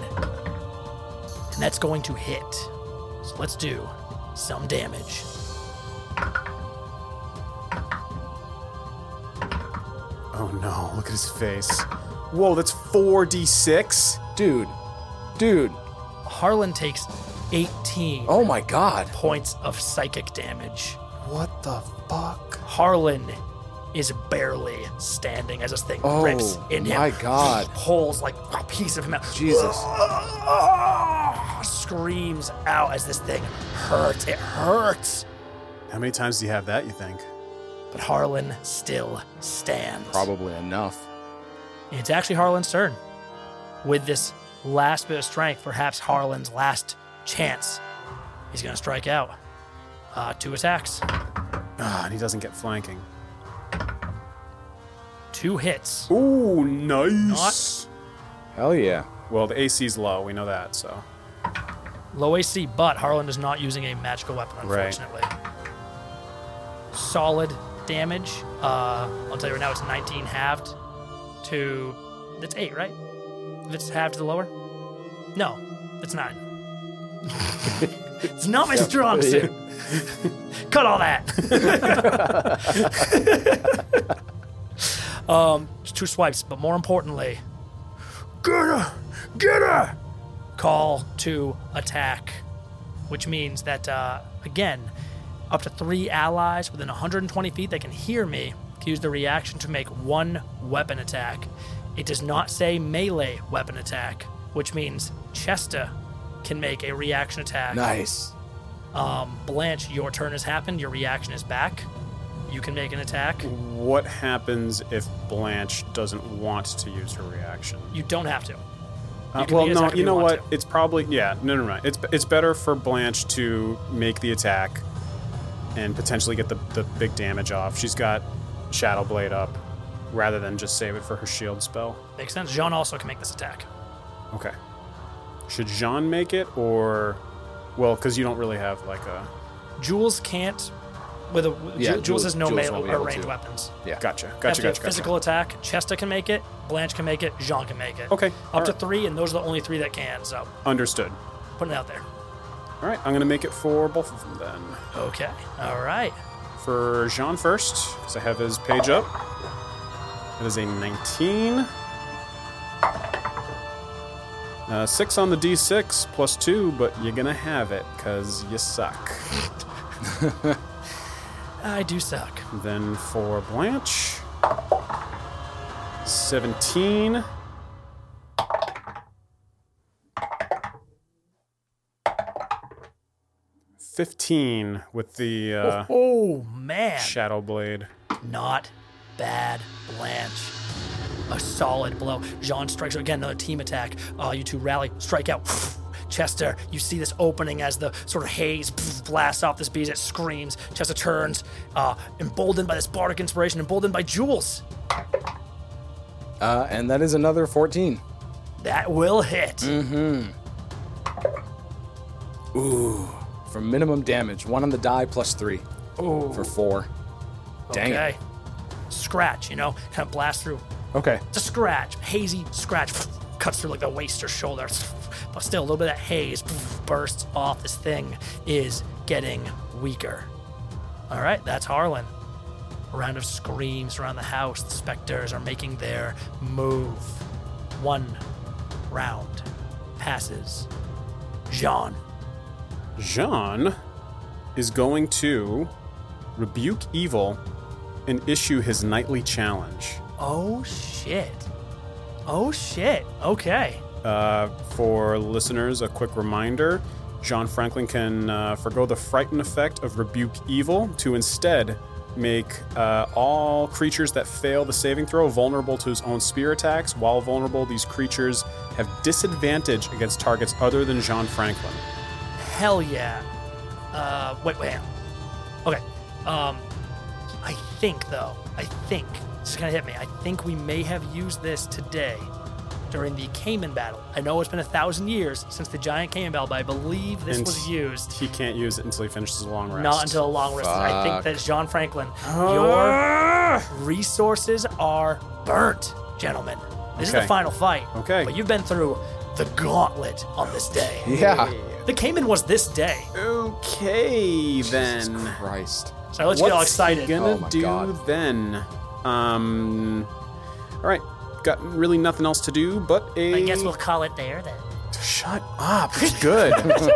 Speaker 4: And that's going to hit. So let's do some damage.
Speaker 2: Oh no, look at his face. Whoa, that's 4d6?
Speaker 3: Dude.
Speaker 4: Harlan takes 18
Speaker 3: Oh my god.
Speaker 4: points of psychic damage.
Speaker 2: What the fuck?
Speaker 4: Harlan is barely standing as this thing
Speaker 3: Oh,
Speaker 4: rips in him.
Speaker 3: my God.
Speaker 4: Pulls like a piece of him out.
Speaker 3: Jesus.
Speaker 4: Screams out as this thing hurts. It hurts.
Speaker 2: How many times do you have that, you think?
Speaker 4: But Harlan still stands.
Speaker 3: Probably enough.
Speaker 4: It's actually Harlan's turn. With this last bit of strength, perhaps Harlan's last chance, he's going to strike out. 2 attacks.
Speaker 2: And he doesn't get flanking.
Speaker 4: 2 hits.
Speaker 2: Ooh, nice.
Speaker 3: Hell yeah.
Speaker 2: Well, the AC's low, we know that, so.
Speaker 4: Low AC, but Harlan is not using a magical weapon,
Speaker 2: Right.
Speaker 4: unfortunately. Solid damage. I'll tell you right now, it's 19 halved to... That's 8, right? If it's halved to the lower? No, it's 9. It's not my strong suit. Cut all that. 2 swipes, but more importantly, get her! Call to attack, which means that, again, up to 3 allies within 120 feet that can hear me can use the reaction to make 1 weapon attack. It does not say melee weapon attack, which means Chester can make a reaction attack.
Speaker 3: Nice.
Speaker 4: Blanche, your turn has happened. Your reaction is back. You can make an attack.
Speaker 2: What happens if Blanche doesn't want to use her reaction?
Speaker 4: You don't have to. You can
Speaker 2: Well,
Speaker 4: make an
Speaker 2: no,
Speaker 4: attack if
Speaker 2: you know
Speaker 4: want
Speaker 2: what?
Speaker 4: to.
Speaker 2: It's probably, yeah, no. It's better for Blanche to make the attack and potentially get the big damage off. She's got Shadow Blade up rather than just save it for her shield spell.
Speaker 4: Makes sense. Jean also can make this attack.
Speaker 2: Okay. Should Jean make it, or... Well, because you don't really have, like, a...
Speaker 4: Jules can't... Jules has no
Speaker 3: Jules
Speaker 4: melee
Speaker 3: won't be
Speaker 4: or
Speaker 3: able
Speaker 4: ranged
Speaker 3: to.
Speaker 4: weapons.
Speaker 3: Yeah.
Speaker 2: Gotcha.
Speaker 4: Physical attack. Chesta can make it. Blanche can make it. Jean can make it.
Speaker 2: Okay.
Speaker 4: Up to
Speaker 2: Alright.
Speaker 4: 3, and those are the only 3 that can. So
Speaker 2: Understood.
Speaker 4: putting it out there.
Speaker 2: All right, I'm going to make it for both of them then.
Speaker 4: Okay. All right.
Speaker 2: For Jean first, because I have his page up. That is a 19. 6 on the D6 plus 2, but you're going to have it because you suck.
Speaker 4: I do suck.
Speaker 2: Then for Blanche, 17. $15 with the
Speaker 4: Oh, man.
Speaker 2: Shadow Blade.
Speaker 4: Not bad, Blanche. A solid blow. Jean strikes again, another team attack. You two rally, strike out. Chester, you see this opening as the sort of haze blasts off this beast. It screams. Chester turns, emboldened by this bardic inspiration, emboldened by Jules.
Speaker 3: And that is another 14.
Speaker 4: That will hit.
Speaker 3: Ooh. For minimum damage. 1 on the die plus 3.
Speaker 4: Ooh.
Speaker 3: For 4. Dang
Speaker 4: Okay.
Speaker 3: it.
Speaker 4: Scratch, kind of blast through.
Speaker 3: Okay.
Speaker 4: It's a scratch, hazy scratch, cuts through like the waist or shoulder. But still, a little bit of that haze bursts off. This thing is getting weaker. All right, that's Harlan. A round of screams around the house. The specters are making their move. 1 round passes. Jean.
Speaker 2: Jean is going to rebuke evil and issue his nightly challenge.
Speaker 4: Oh, shit. Oh, shit. Okay.
Speaker 2: For listeners, a quick reminder, Jean Franklin can forgo the frighten effect of rebuke evil to instead make all creatures that fail the saving throw vulnerable to his own spear attacks. While vulnerable, these creatures have disadvantage against targets other than Jean Franklin.
Speaker 4: Hell yeah. Wait. Okay. I think, this is going to hit me. I think we may have used this today during the Cayman battle. I know it's been 1,000 years since the giant Cayman battle, but I believe this
Speaker 2: And
Speaker 4: was used.
Speaker 2: He can't use it until he finishes a long rest.
Speaker 4: Not until a long rest. I think that Jean Franklin,
Speaker 2: Ah!
Speaker 4: your resources are burnt, gentlemen. This is the
Speaker 2: Okay.
Speaker 4: final fight.
Speaker 2: Okay.
Speaker 4: But you've been through the gauntlet on this day.
Speaker 3: Yeah.
Speaker 4: The Cayman was this day.
Speaker 2: Okay, then.
Speaker 3: Christ.
Speaker 4: So I let you get all
Speaker 2: What's
Speaker 4: excited.
Speaker 2: he gonna
Speaker 3: Oh my
Speaker 2: do
Speaker 3: God.
Speaker 2: then? All right, got really nothing else to do but a.
Speaker 4: I guess we'll call it there then.
Speaker 2: Shut up. It's good.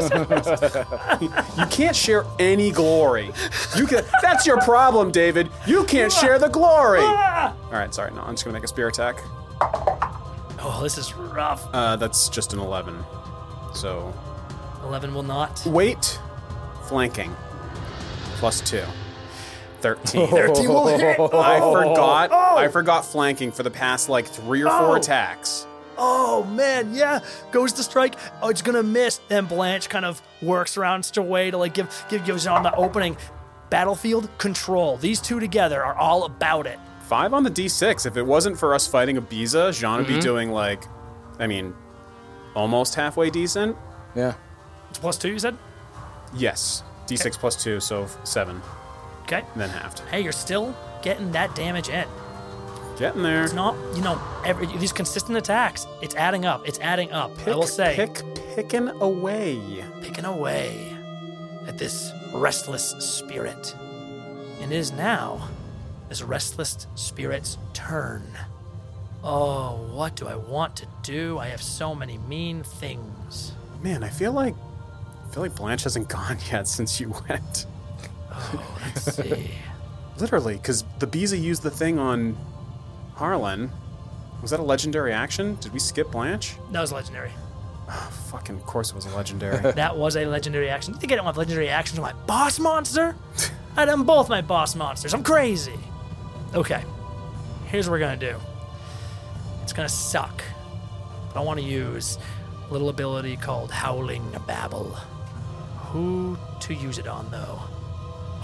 Speaker 2: You can't share any glory. You can. That's your problem, David. You can't share the glory. All right, sorry. No, I'm just gonna make a spear attack.
Speaker 4: Oh, this is rough.
Speaker 2: That's just an 11. So
Speaker 4: 11 will not.
Speaker 2: weight, flanking, plus 2. 13.
Speaker 4: 13 will hit.
Speaker 2: I forgot flanking for the past like 3 or 4 attacks.
Speaker 4: Oh, man, yeah. Goes to strike. Oh, it's going to miss. Then Blanche kind of works around such a way to like give Jean the opening. Battlefield control. These two together are all about it.
Speaker 2: 5 on the D6. If it wasn't for us fighting Ibiza, Jean would be doing like, almost halfway decent.
Speaker 3: Yeah.
Speaker 4: It's +2, you said?
Speaker 2: Yes. D6 plus 2, so 7.
Speaker 4: Okay.
Speaker 2: And then halved.
Speaker 4: Hey, you're still getting that damage in.
Speaker 2: Getting there.
Speaker 4: It's not, these consistent attacks. It's adding up. I will say.
Speaker 2: Picking away.
Speaker 4: Picking away at this restless spirit. And it is now this restless spirit's turn. Oh, what do I want to do? I have so many mean things.
Speaker 2: Man, I feel like Blanche hasn't gone yet since you went.
Speaker 4: Oh, let's see.
Speaker 2: Literally, because the Biza used the thing on Harlan. Was that a legendary action? Did we skip Blanche?
Speaker 4: That was legendary.
Speaker 2: Fucking, of course it was a legendary.
Speaker 4: That was a legendary action. You think I don't have legendary actions with my boss monster? I done both my boss monsters. I'm crazy. Okay. Here's what we're going to do. It's going to suck. But I want to use a little ability called Howling Babble. Who to use it on, though?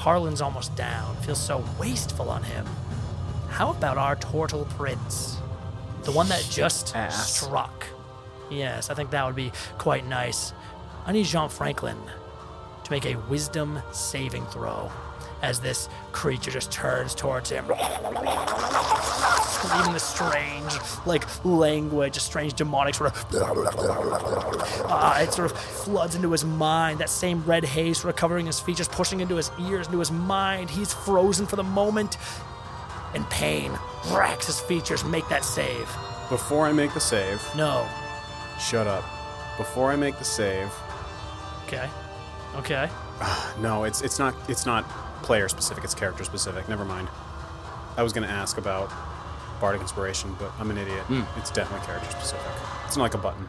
Speaker 4: Harlan's almost down. Feels so wasteful on him. How about our Turtle Prince? The one that just
Speaker 2: Ass.
Speaker 4: struck. Yes, I think that would be quite nice. I need Jean Franklin to make a wisdom saving throw as this creature just turns towards him. Screaming this strange, language, a strange demonic sort of... it sort of floods into his mind, that same red haze sort of covering his features, pushing into his ears, into his mind. He's frozen for the moment, and pain racks his features. Make that save.
Speaker 2: Before I make the save,
Speaker 4: No.
Speaker 2: shut up. Before I make the save,
Speaker 4: Okay.
Speaker 2: no, it's not player specific. It's character specific. Never mind. I was gonna ask about Bardic Inspiration, but I'm an idiot. It's definitely character specific. It's not like a button.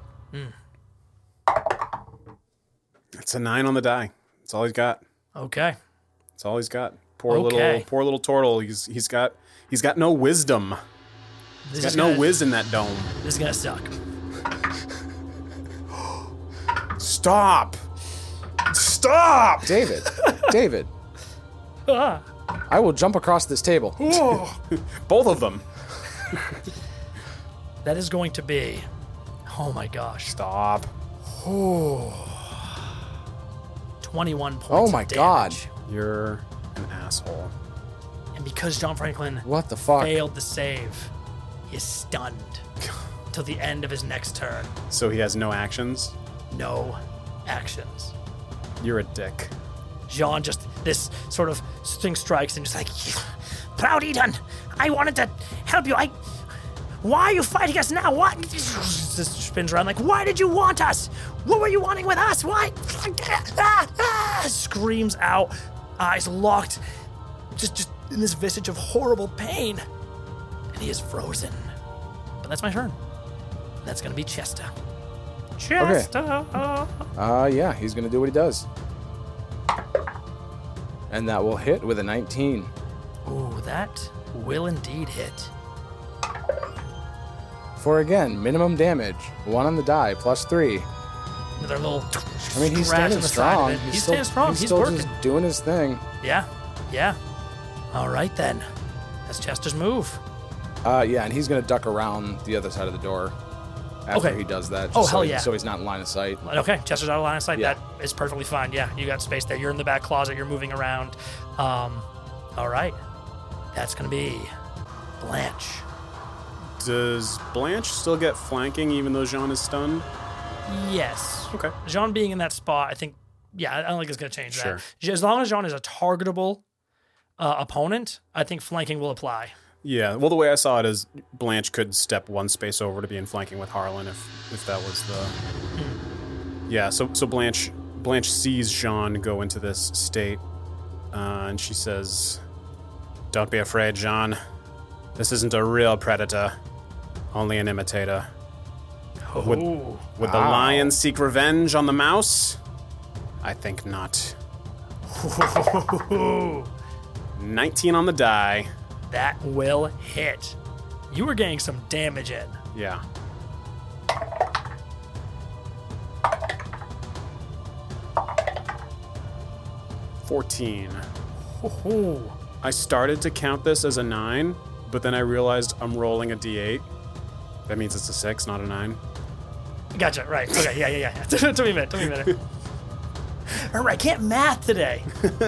Speaker 2: It's a 9 on the die. That's all he's got.
Speaker 4: Okay.
Speaker 2: That's all he's got. Poor
Speaker 4: Okay.
Speaker 2: little turtle. He's got no wisdom.
Speaker 4: This
Speaker 2: Got
Speaker 4: is
Speaker 2: no
Speaker 4: gonna-
Speaker 2: whiz in that dome.
Speaker 4: This is gonna suck.
Speaker 2: Stop! Stop!
Speaker 3: David, David, I will jump across this table.
Speaker 2: Both of them.
Speaker 4: That is going to be... Oh my gosh.
Speaker 2: Stop.
Speaker 4: 21 points
Speaker 3: Oh my
Speaker 4: of
Speaker 3: God.
Speaker 4: damage.
Speaker 2: You're an asshole.
Speaker 4: And because John Franklin
Speaker 3: What the fuck?
Speaker 4: failed the save, he is stunned till the end of his next turn.
Speaker 2: So he has no actions?
Speaker 4: No actions.
Speaker 2: You're a dick.
Speaker 4: Jean just, this sort of thing strikes and just like, Proud Eden, I wanted to help you. Why are you fighting us now? What? Just spins around like, why did you want us? What were you wanting with us? Why? Screams out, eyes locked, just in this visage of horrible pain. And he is frozen. But that's my turn. That's gonna be Chester. Chester.
Speaker 3: Yeah, he's gonna do what he does. And that will hit with a 19.
Speaker 4: Ooh, that will indeed hit.
Speaker 3: For again, minimum damage. 1 on the die, +3.
Speaker 4: Another little
Speaker 3: I mean, he's
Speaker 4: scratch
Speaker 3: standing
Speaker 4: on the side of
Speaker 3: strong.
Speaker 4: it. He's standing strong. He's
Speaker 3: still
Speaker 4: working.
Speaker 3: just doing his thing.
Speaker 4: Yeah. All right then. That's Chester's move.
Speaker 3: Yeah, and he's gonna duck around the other side of the door after
Speaker 4: Okay.
Speaker 3: he does that.
Speaker 4: Oh,
Speaker 3: just
Speaker 4: hell
Speaker 3: so
Speaker 4: yeah.
Speaker 3: So he's not in line of sight.
Speaker 4: Okay, Chester's out of line of sight.
Speaker 3: Yeah.
Speaker 4: That is perfectly fine. Yeah, you got space there. You're in the back closet. You're moving around. All right. That's gonna be Blanche.
Speaker 2: Does Blanche still get flanking even though Jean is stunned?
Speaker 4: Yes.
Speaker 2: Okay.
Speaker 4: Jean being in that spot, I think. Yeah, I don't think it's gonna change
Speaker 2: Sure.
Speaker 4: that. As long as Jean is a targetable opponent, I think flanking will apply.
Speaker 2: Yeah, well, the way I saw it is Blanche could step one space over to be in flanking with Harlan if that was the... Yeah, so Blanche sees Jean go into this state, and she says, "Don't be afraid, Jean. This isn't a real predator, only an imitator. Would the lion seek revenge on the mouse? I think not." 19 on the die.
Speaker 4: That will hit. You were getting some damage in.
Speaker 2: Yeah. $14.
Speaker 4: Ooh.
Speaker 2: I started to count this as a 9, but then I realized I'm rolling a d8. That means it's a 6, not a 9.
Speaker 4: Gotcha. Right. Okay. Yeah. Took me a minute. Remember, I can't math today.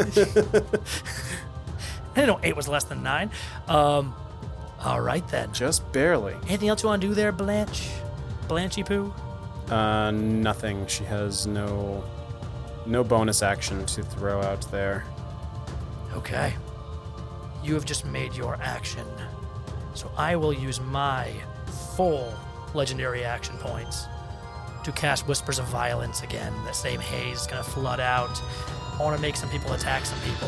Speaker 4: I didn't know 8 was less than 9. All right then.
Speaker 2: Just barely.
Speaker 4: Anything else you want to do there, Blanche? Blanchy Poo?
Speaker 2: Nothing. She has no bonus action to throw out there.
Speaker 4: Okay. You have just made your action. So I will use my full legendary action points to cast Whispers of Violence again. That same haze is going to flood out. I want to make some people attack some people.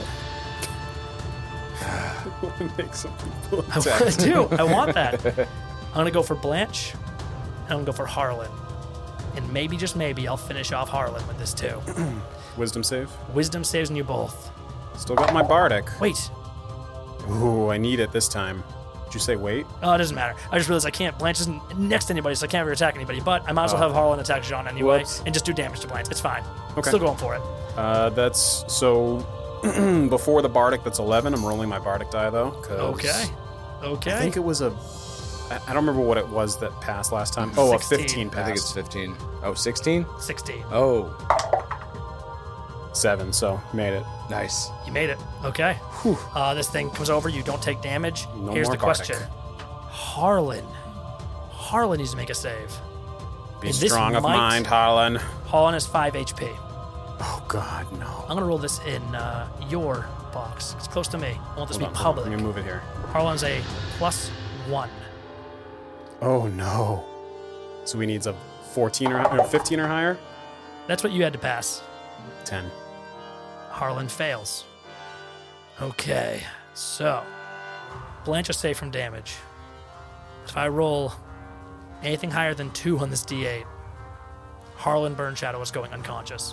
Speaker 2: Make some people
Speaker 4: I want to do. I want that. I'm going to go for Blanche, and I'm going to go for Harlan. And maybe, just maybe, I'll finish off Harlan with this too.
Speaker 2: Wisdom save.
Speaker 4: Wisdom saves on you both.
Speaker 2: Still got my bardic.
Speaker 4: Wait.
Speaker 2: Ooh, I need it this time. Did you say wait?
Speaker 4: Oh, it doesn't matter. I just realized I can't. Blanche isn't next to anybody, so I can't really attack anybody. But I might as well have Harlan attack Jean anyway
Speaker 2: Whoops.
Speaker 4: and just do damage to Blanche. It's fine.
Speaker 2: Okay.
Speaker 4: Still going for it.
Speaker 2: That's so Before the Bardic, that's 11. I'm rolling my Bardic die, though. 'Cause
Speaker 4: Okay.
Speaker 2: I think it was I don't remember what it was that passed last time. Oh,
Speaker 4: 16.
Speaker 2: a 15 passed.
Speaker 3: I think it's 15. Oh, 16?
Speaker 4: 16.
Speaker 3: Oh,
Speaker 2: 7, so made it.
Speaker 3: nice.
Speaker 4: You made it. Okay. This thing comes over. You don't take damage.
Speaker 2: No
Speaker 4: Here's
Speaker 2: more
Speaker 4: the question. Harlan needs to make a save.
Speaker 2: Be
Speaker 4: And this
Speaker 2: strong of
Speaker 4: might-
Speaker 2: mind, Harlan.
Speaker 4: Harlan has 5 HP.
Speaker 2: Oh, God, no.
Speaker 4: I'm going to roll this in your box. It's close to me. I want this to be
Speaker 2: Hold on,
Speaker 4: public.
Speaker 2: let me move it here.
Speaker 4: Harlan's a +1.
Speaker 2: Oh, no. So he needs a 14 or 15 or higher?
Speaker 4: That's what you had to pass.
Speaker 2: 10.
Speaker 4: Harlan fails. Okay, so Blanche is safe from damage. If I roll anything higher than 2 on this D8, Harlan Burn Shadow is going unconscious.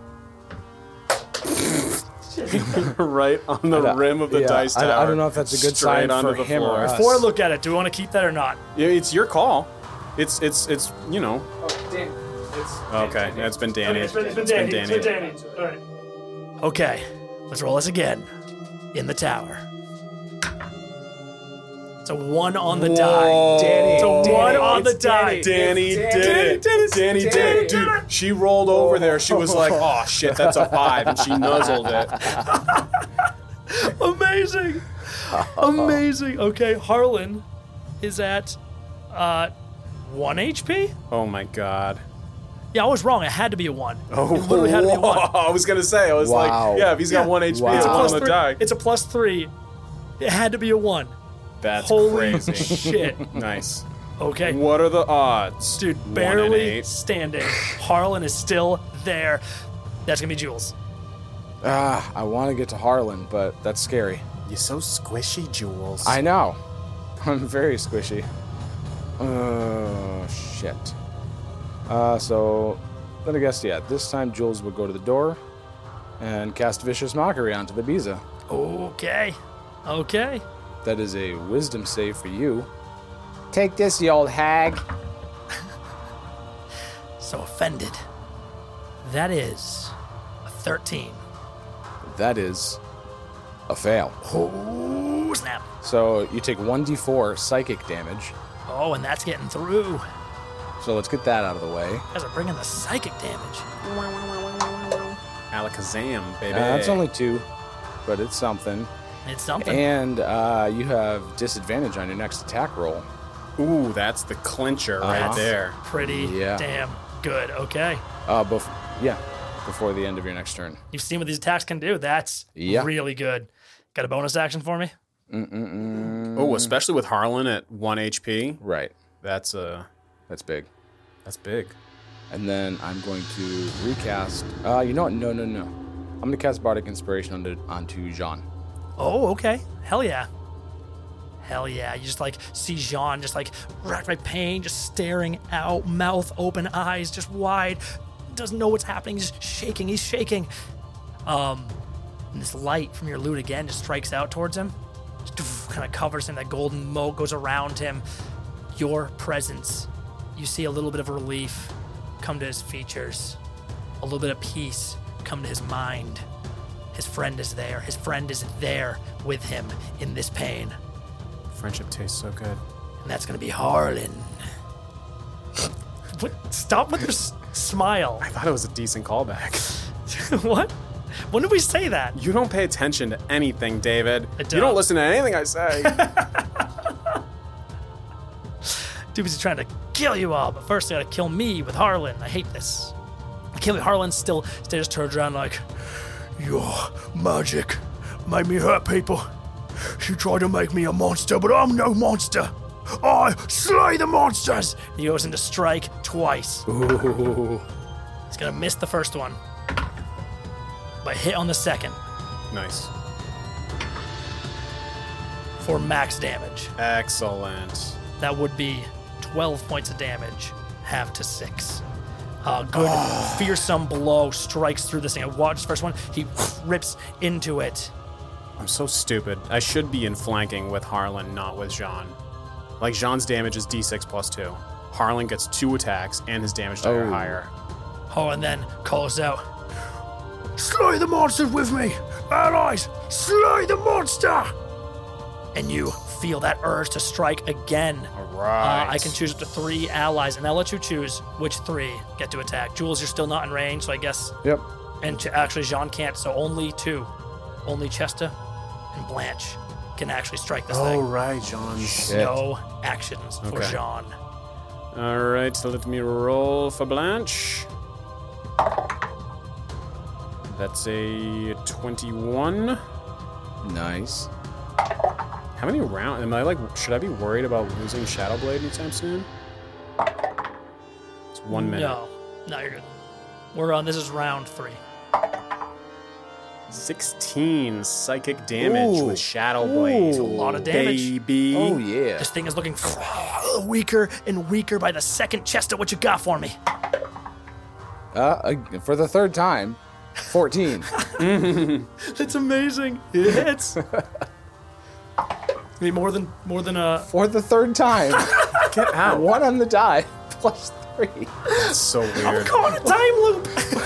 Speaker 2: Right on the rim of the
Speaker 3: Yeah,
Speaker 2: dice tower.
Speaker 3: I don't know if that's a good
Speaker 2: Straight
Speaker 3: sign
Speaker 2: onto
Speaker 3: for
Speaker 2: the
Speaker 3: him
Speaker 2: floor.
Speaker 3: or us.
Speaker 4: Before I look at it, do we want to keep that or not?
Speaker 2: Yeah, it's your call. It's you know. Okay, yeah, it's been Danny.
Speaker 4: It's been Danny. All right. Okay, let's roll this again. In the tower. It's a 1 on the die.
Speaker 3: Danny.
Speaker 4: It's a 1
Speaker 3: Danny,
Speaker 4: on the
Speaker 3: it's
Speaker 4: die.
Speaker 2: Danny did it. Danny did it. Dude, she rolled over there. She was like, oh, shit, that's a 5. And she nuzzled it.
Speaker 4: Amazing. Amazing. Okay, Harlan is at 1 HP?
Speaker 2: Oh, my God.
Speaker 4: Yeah, I was wrong. It had to be a 1.
Speaker 2: Oh,
Speaker 4: It literally had to be a 1.
Speaker 2: I was going to say, I was
Speaker 3: Wow.
Speaker 2: like, yeah, if he's got 1 HP,
Speaker 3: Wow.
Speaker 2: it's a
Speaker 3: Wow.
Speaker 2: 1 on the die.
Speaker 4: It's a +3. It had to be a 1.
Speaker 2: That's
Speaker 4: Holy
Speaker 2: crazy.
Speaker 4: shit.
Speaker 2: Nice.
Speaker 4: Okay.
Speaker 2: What are the odds?
Speaker 4: Dude,
Speaker 2: 1 in
Speaker 4: barely
Speaker 2: 8.
Speaker 4: standing. Harlan is still there. That's going to be Jules.
Speaker 3: I want to get to Harlan, but that's scary.
Speaker 2: You're so squishy, Jules.
Speaker 3: I know. I'm very squishy. Oh, shit. So, then I guess, yeah, this time Jules would go to the door and cast Vicious Mockery onto the Biza.
Speaker 4: Okay. Okay.
Speaker 3: That is a wisdom save for you. Take this, you old hag.
Speaker 4: So offended. That is a 13.
Speaker 3: That is a fail.
Speaker 4: Oh, snap.
Speaker 3: So you take 1d4 psychic damage.
Speaker 4: Oh, and that's getting through.
Speaker 3: So let's get that out of the way.
Speaker 4: You guys are bringing the psychic damage.
Speaker 2: Alakazam, baby.
Speaker 3: That's only 2, but it's something.
Speaker 4: It's something.
Speaker 3: And you have disadvantage on your next attack roll.
Speaker 2: Ooh, that's the clincher right
Speaker 3: Uh-huh.
Speaker 2: there.
Speaker 4: Pretty
Speaker 3: Yeah.
Speaker 4: damn good. Okay.
Speaker 3: Before the end of your next turn.
Speaker 4: You've seen what these attacks can do. That's
Speaker 3: Yeah.
Speaker 4: really good. Got a bonus action for me?
Speaker 2: Oh, especially with Harlan at 1 HP.
Speaker 3: Right.
Speaker 2: That's
Speaker 3: That's big.
Speaker 2: big.
Speaker 3: And then I'm going to recast. You know what? No. I'm going to cast Bardic Inspiration onto Jean.
Speaker 4: Oh, okay. Hell yeah. Hell yeah. You just like see Jean just like racked by pain, just staring out, mouth open, eyes just wide. Doesn't know what's happening. He's shaking. He's shaking. And this light from your lute again just strikes out towards him. Just kind of covers him. That golden moat goes around him. Your presence. You see a little bit of relief come to his features. A little bit of peace come to his mind. His friend is there. His friend is there with him in this pain.
Speaker 2: Friendship tastes so good.
Speaker 4: And that's going to be Harlan. What? Stop with your smile.
Speaker 2: I thought it was a decent callback.
Speaker 4: What? When did we say that?
Speaker 2: You don't pay attention to anything, David.
Speaker 4: I don't.
Speaker 2: You don't listen to anything I say.
Speaker 4: Dude was trying to kill you all, but first they gotta kill me with Harlan. I hate this. Kill me. Harlan still just turns around like, your magic made me hurt people. You tried to make me a monster, but I'm no monster. I slay the monsters. He goes into strike twice.
Speaker 3: Ooh.
Speaker 4: He's gonna miss the first one, but hit on the second
Speaker 2: Nice.
Speaker 4: for max damage.
Speaker 2: Excellent.
Speaker 4: That would be 12 points of damage, half to 6. Good, fearsome blow strikes through this thing. I watched the first one. He rips into it.
Speaker 2: I'm so stupid. I should be in flanking with Harlan, not with Jean. Like, Jean's damage is D6 plus 2. Harlan gets 2 attacks, and his damage die are
Speaker 3: Oh.
Speaker 2: higher.
Speaker 4: Oh, and then calls out, slay the monsters with me! Allies, slay the monster! And you feel that urge to strike again.
Speaker 2: All right.
Speaker 4: I can choose up to 3 allies, and I'll let you choose which 3 get to attack. Jules, you're still not in range, so I guess...
Speaker 3: Yep.
Speaker 4: And actually, Jean can't, so only 2. Only Chesta and Blanche can actually strike this
Speaker 2: Oh,
Speaker 4: thing.
Speaker 2: right, John.
Speaker 4: No actions for
Speaker 2: Okay.
Speaker 4: Jean.
Speaker 2: All right, so let me roll for Blanche. That's a 21.
Speaker 3: Nice.
Speaker 2: How many rounds? Am I like, should I be worried about losing Shadow Blade anytime soon? It's 1 minute.
Speaker 4: No, you're good. We're on, this is round 3.
Speaker 2: 16 psychic damage
Speaker 3: Ooh.
Speaker 2: with Shadow Blade.
Speaker 3: Ooh.
Speaker 4: A lot of damage.
Speaker 2: Baby.
Speaker 3: Oh, yeah.
Speaker 4: This thing is looking weaker and weaker by the second. Chesta, what you got for me?
Speaker 3: For the 3rd time, 14.
Speaker 4: It's amazing. It hits. I mean, more than
Speaker 3: For the 3rd time.
Speaker 2: Get out.
Speaker 3: 1 on the die, plus 3.
Speaker 2: That's so weird.
Speaker 4: caught in a time loop.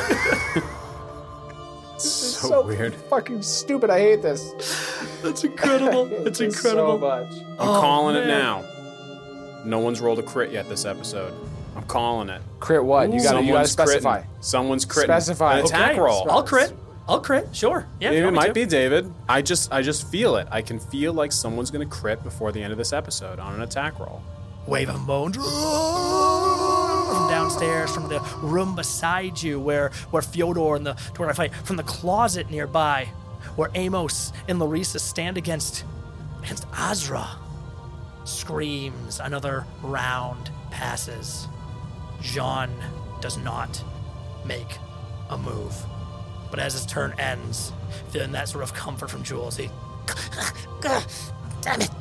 Speaker 2: So weird.
Speaker 3: Fucking stupid. I hate this.
Speaker 4: That's incredible. It's incredible.
Speaker 3: So much.
Speaker 2: I'm calling it
Speaker 4: man.
Speaker 2: now. No one's rolled a crit yet this episode. I'm calling it.
Speaker 3: Crit what? You gotta
Speaker 2: Someone's
Speaker 3: specify.
Speaker 2: critting. Someone's critting.
Speaker 3: Specify.
Speaker 2: An attack
Speaker 3: Okay.
Speaker 2: roll.
Speaker 4: I'll crit. Sure. Yeah. if you
Speaker 2: It
Speaker 4: want me
Speaker 2: might
Speaker 4: to.
Speaker 2: be David. I just feel it. I can feel like someone's gonna crit before the end of this episode on an attack roll.
Speaker 4: Wave of moan from downstairs, from the room beside you, where Fyodor and to where I fight, from the closet nearby, where Amos and Larissa stand against Azra. Screams. Another round passes. Jean does not make a move, but as his turn ends, feeling that sort of comfort from Jules, he damn it,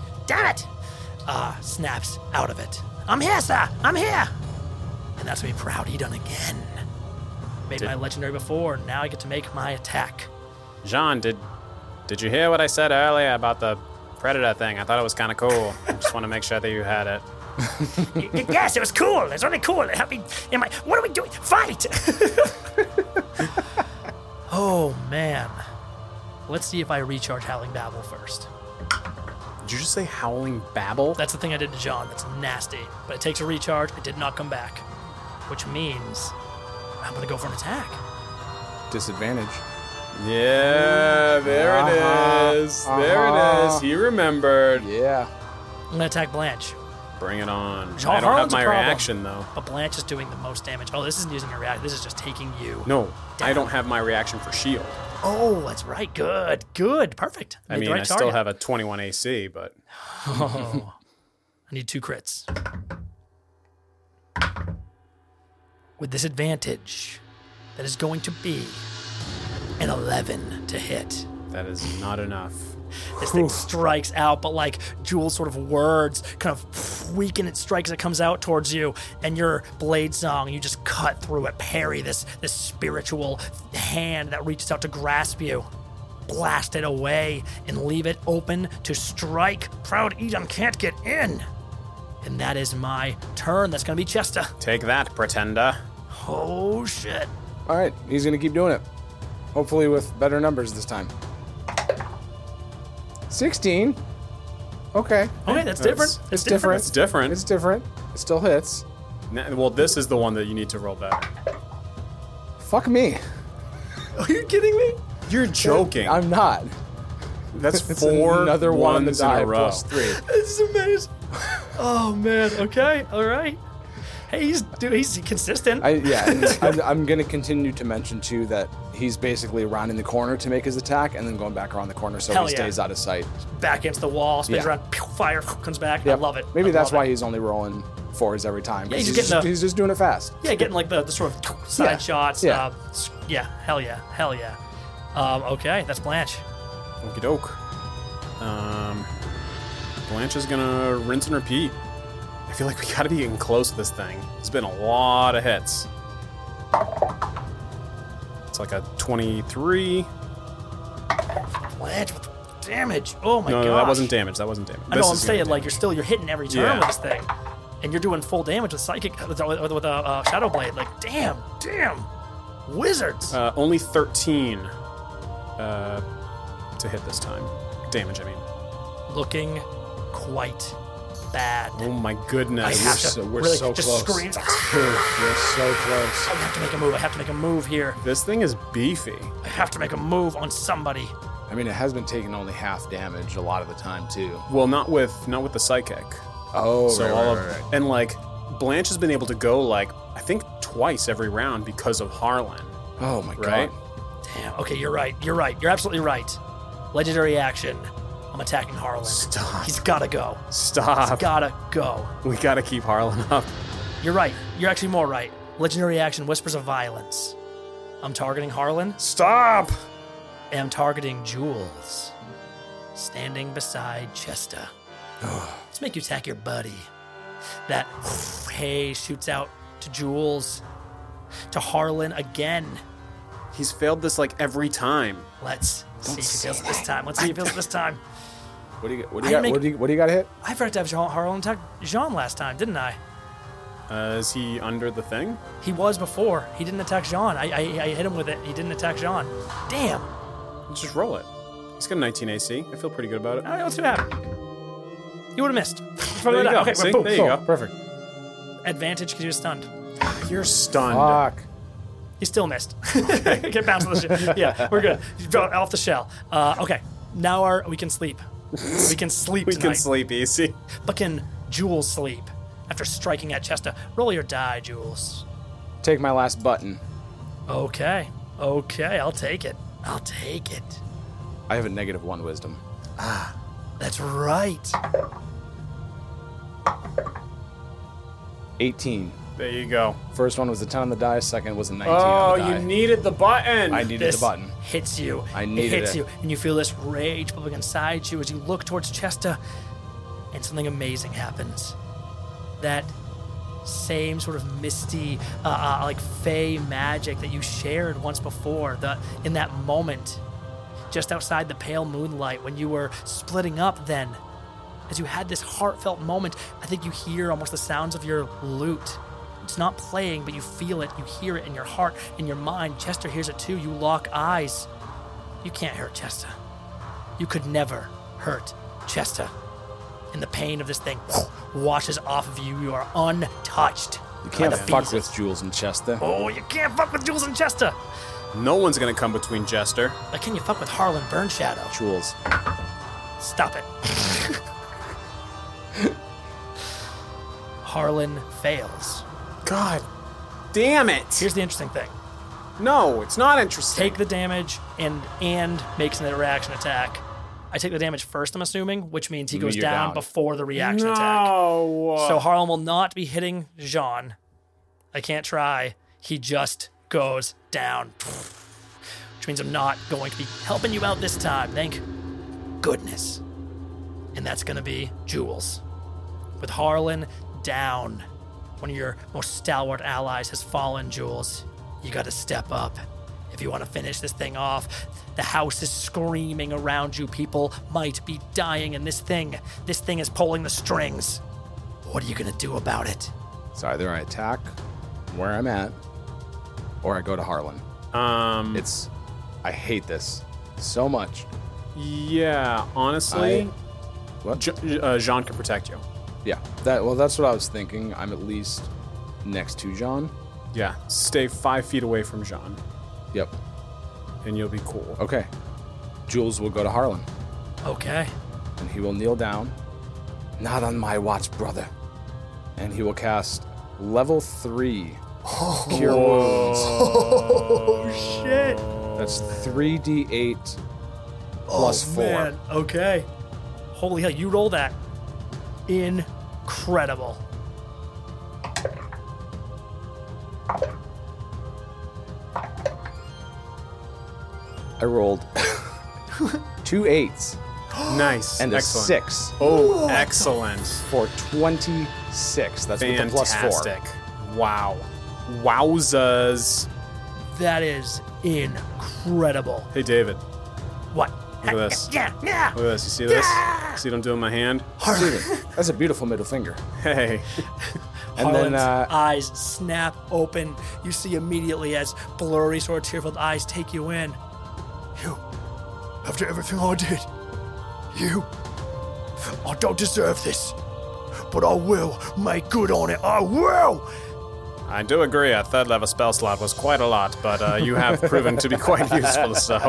Speaker 4: snaps out of it. I'm here, sir. I'm here. And that's me proud. He done again. Made my legendary before. Now I get to make my attack.
Speaker 2: Jean, did you hear what I said earlier about the Predator thing? I thought it was kind of cool. I just want to make sure that you had it.
Speaker 4: Yes, it was cool. It was really cool. It helped me in my. What are we doing? Fight! Oh man. Let's see if I recharge Howling Babel first.
Speaker 2: Did you just say Howling Babel?
Speaker 4: That's the thing I did to John. That's nasty. But it takes a recharge. It did not come back, which means I'm gonna go for an attack.
Speaker 3: Disadvantage.
Speaker 2: Yeah, there it is. There it is. He remembered.
Speaker 3: Yeah.
Speaker 4: I'm gonna attack Blanche.
Speaker 2: Bring it on.
Speaker 4: Jean
Speaker 2: I don't have
Speaker 4: Harlan's a
Speaker 2: my
Speaker 4: problem.
Speaker 2: reaction though.
Speaker 4: But Blanche is doing the most damage. Oh, this isn't using a reaction. This is just taking you.
Speaker 2: No, I
Speaker 4: Down.
Speaker 2: don't have my reaction for shield.
Speaker 4: Oh, that's right. Good. Perfect.
Speaker 2: I
Speaker 4: Made
Speaker 2: mean,
Speaker 4: the right
Speaker 2: I still
Speaker 4: target.
Speaker 2: have a 21 AC, but
Speaker 4: Oh, I need 2 crits. With this advantage, that is going to be an 11 to hit.
Speaker 2: that is not enough.
Speaker 4: This thing strikes out, but like Jules' sort of words kind of weaken its strike as it comes out towards you, and your blade song, you just cut through it, parry this spiritual hand that reaches out to grasp you. Blast it away and leave it open to strike. Proud Edom can't get in. And that is my turn. That's going to be Chesta.
Speaker 2: Take that, pretender.
Speaker 4: Oh, shit.
Speaker 3: All right. He's going to keep doing it. Hopefully with better numbers this time. 16. Okay.
Speaker 4: Okay, that's different.
Speaker 3: It's different.
Speaker 2: It's different.
Speaker 3: It's different. It still hits.
Speaker 2: Well, this is the one that you need to roll better.
Speaker 3: Fuck me.
Speaker 4: Are you kidding me?
Speaker 2: You're joking.
Speaker 3: I'm not.
Speaker 2: That's
Speaker 3: It's
Speaker 2: 4
Speaker 3: another one on the
Speaker 2: ones in
Speaker 3: die
Speaker 2: a row.
Speaker 3: plus 3.
Speaker 4: This is amazing. Oh, man. Okay. All right. Hey, he's consistent.
Speaker 3: I'm going to continue to mention, too, that he's basically rounding the corner to make his attack and then going back around the corner so
Speaker 4: Hell
Speaker 3: he
Speaker 4: yeah.
Speaker 3: stays out of sight.
Speaker 4: Back against the wall, spins
Speaker 3: Yeah.
Speaker 4: around, pew, fire, comes back. I
Speaker 3: Yep.
Speaker 4: love it.
Speaker 3: Maybe
Speaker 4: I
Speaker 3: that's
Speaker 4: love
Speaker 3: why
Speaker 4: it.
Speaker 3: he's only rolling 4s every time.
Speaker 4: Yeah,
Speaker 3: 'cause
Speaker 4: he's getting
Speaker 3: he's just doing it fast.
Speaker 4: Yeah, getting like the sort of side
Speaker 3: Yeah.
Speaker 4: shots.
Speaker 3: Yeah.
Speaker 4: Yeah, hell yeah. Okay, that's Blanche.
Speaker 2: Okie doke. Blanche is gonna rinse and repeat. I feel like we gotta be getting close to this thing. There's been a lot of hits. It's like a 23.
Speaker 4: Blanche with damage. Oh my
Speaker 2: No,
Speaker 4: god.
Speaker 2: that wasn't damage. That wasn't damage.
Speaker 4: I know.
Speaker 2: This
Speaker 4: I'm
Speaker 2: is gonna
Speaker 4: saying
Speaker 2: be
Speaker 4: like
Speaker 2: damage.
Speaker 4: you're hitting every turn
Speaker 2: Yeah.
Speaker 4: with this thing, and you're doing full damage with psychic with a shadow blade. Like damn. Wizards.
Speaker 2: Only 13 to hit this time. Damage, I mean.
Speaker 4: Looking quite bad.
Speaker 2: Oh my goodness.
Speaker 4: I have to
Speaker 3: we're
Speaker 4: really
Speaker 3: so
Speaker 4: just
Speaker 3: close.
Speaker 4: scream.
Speaker 3: Dude, we're so close.
Speaker 4: I have to make a move. I have to make a move here.
Speaker 2: This thing is beefy.
Speaker 4: I have to make a move on somebody.
Speaker 3: I mean, it has been taking only half damage a lot of the time too.
Speaker 2: Well, not with the psychic.
Speaker 3: Oh,
Speaker 2: So
Speaker 3: right,
Speaker 2: all
Speaker 3: right,
Speaker 2: of
Speaker 3: right.
Speaker 2: and like Blanche has been able to go like I think twice every round because of Harlan.
Speaker 3: Oh my god.
Speaker 2: Right?
Speaker 4: Damn. Okay, you're right. You're right. You're absolutely right. Legendary action. I'm attacking Harlan.
Speaker 2: Stop.
Speaker 4: He's gotta go.
Speaker 2: Stop.
Speaker 4: Gotta go.
Speaker 2: We gotta keep Harlan up.
Speaker 4: You're right. You're actually more right. Legendary action, Whispers of Violence. I'm targeting Harlan,
Speaker 2: Stop.
Speaker 4: and I'm targeting Jules. Standing beside Chesta. Let's make you attack your buddy. That haze shoots out to Jules. To Harlan again.
Speaker 2: He's failed this like every time.
Speaker 4: Let's see if he feels it this time. Let's see if he feels it this time.
Speaker 3: What do you
Speaker 4: I
Speaker 3: got?
Speaker 4: make-
Speaker 3: What do you got to hit?
Speaker 4: I forgot to have Harlan attack Jean last time, didn't I?
Speaker 2: Is he under the thing?
Speaker 4: He was before. He didn't attack Jean. I hit him with it. He didn't attack Jean. Damn.
Speaker 2: Let's just roll it. He's got a 19 AC. I feel pretty good about it.
Speaker 4: All right, let's see what happened. You would have missed.
Speaker 2: There you go.
Speaker 4: Okay,
Speaker 2: See?
Speaker 4: boom.
Speaker 2: There you go.
Speaker 3: Perfect.
Speaker 4: Advantage because he was stunned.
Speaker 2: You're stunned.
Speaker 3: Fuck.
Speaker 4: He still missed. Get bounced with the shell. Yeah, we're good. Off the shell. Okay, now we can sleep. We can sleep
Speaker 2: We
Speaker 4: tonight.
Speaker 2: can sleep easy.
Speaker 4: But can Jules sleep after striking at Chesta? Roll your die, Jules.
Speaker 3: Take my last button.
Speaker 4: Okay, I'll take it. I'll take it.
Speaker 3: I have a -1 wisdom.
Speaker 4: That's right.
Speaker 3: 18.
Speaker 2: There you go.
Speaker 3: First one was a 10 on the die. Second was a 19
Speaker 2: Oh,
Speaker 3: on the die.
Speaker 2: you needed the button.
Speaker 3: I needed
Speaker 4: This
Speaker 3: the button.
Speaker 4: hits you.
Speaker 3: I
Speaker 4: It
Speaker 3: needed
Speaker 4: hits
Speaker 3: it.
Speaker 4: you, and you feel this rage bubbling inside you as you look towards Chesta, and something amazing happens. That same sort of misty, like fey magic that you shared once before. In that moment, just outside the pale moonlight, when you were splitting up. Then, as you had this heartfelt moment, I think you hear almost the sounds of your lute. It's not playing, but you feel it. You hear it in your heart, in your mind. Chester hears it too. You lock eyes. You can't hurt Chester. You could never hurt Chester. And the pain of this thing washes off of you. You are untouched.
Speaker 3: You
Speaker 4: by
Speaker 3: can't
Speaker 4: the
Speaker 3: fuck
Speaker 4: beasts.
Speaker 3: with Jules and Chester.
Speaker 4: Oh, you can't fuck with Jules and Chester.
Speaker 2: No one's gonna come between Jester.
Speaker 4: But can you fuck with Harlan Burnshadow?
Speaker 3: Jules.
Speaker 4: Stop it. Harlan fails.
Speaker 2: God damn it.
Speaker 4: Here's the interesting thing.
Speaker 2: No, it's not interesting.
Speaker 4: Take the damage and makes an reaction attack. I take the damage first, I'm assuming, which means he goes
Speaker 3: You're
Speaker 4: down
Speaker 3: down.
Speaker 4: before the reaction attack.
Speaker 2: No.
Speaker 4: So Harlan will not be hitting Jean. I can't try. He just goes down. Which means I'm not going to be helping you out this time. Thank goodness. And that's going to be Jules. With Harlan down, one of your most stalwart allies has fallen, Jules. You got to step up if you want to finish this thing off. The house is screaming around you. People might be dying, and this thing is pulling the strings. What are you going to do about it?
Speaker 3: So either I attack where I'm at, or I go to Harlan. I hate this so much.
Speaker 2: Yeah, honestly,
Speaker 3: What?
Speaker 2: Jean can protect you.
Speaker 3: Yeah. That's what I was thinking. I'm at least next to John.
Speaker 2: Yeah, stay 5 feet away from Jean,
Speaker 3: Yep.
Speaker 2: and you'll be cool.
Speaker 3: Okay. Jules will go to Harlan,
Speaker 4: Okay.
Speaker 3: and he will kneel down. Not on my watch, brother. And he will cast level 3 Cure Wounds.
Speaker 4: Oh, shit.
Speaker 3: That's 3d8 plus 4.
Speaker 4: Man. Okay. Holy hell, you roll that. Incredible.
Speaker 3: I rolled 2 8s
Speaker 2: Nice.
Speaker 3: and a
Speaker 2: Excellent.
Speaker 3: 6
Speaker 2: Oh, excellent.
Speaker 3: for 26. That's with the plus 4.
Speaker 2: Fantastic. Wow. Wowzas.
Speaker 4: That is incredible.
Speaker 2: Hey, David,
Speaker 4: What?
Speaker 2: Look at this.
Speaker 4: Yeah, yeah.
Speaker 2: look at this. You see this? See what I'm doing with my hand?
Speaker 3: Steven, that's a beautiful middle finger.
Speaker 2: Hey.
Speaker 3: And then,
Speaker 4: Harlan's eyes snap open. You see immediately as blurry, sort of tear-filled eyes take you in.
Speaker 1: You, after everything I did, I don't deserve this, but I will make good on it. I will!
Speaker 2: I do agree, a third level spell slot was quite a lot, but you have proven to be quite useful, so.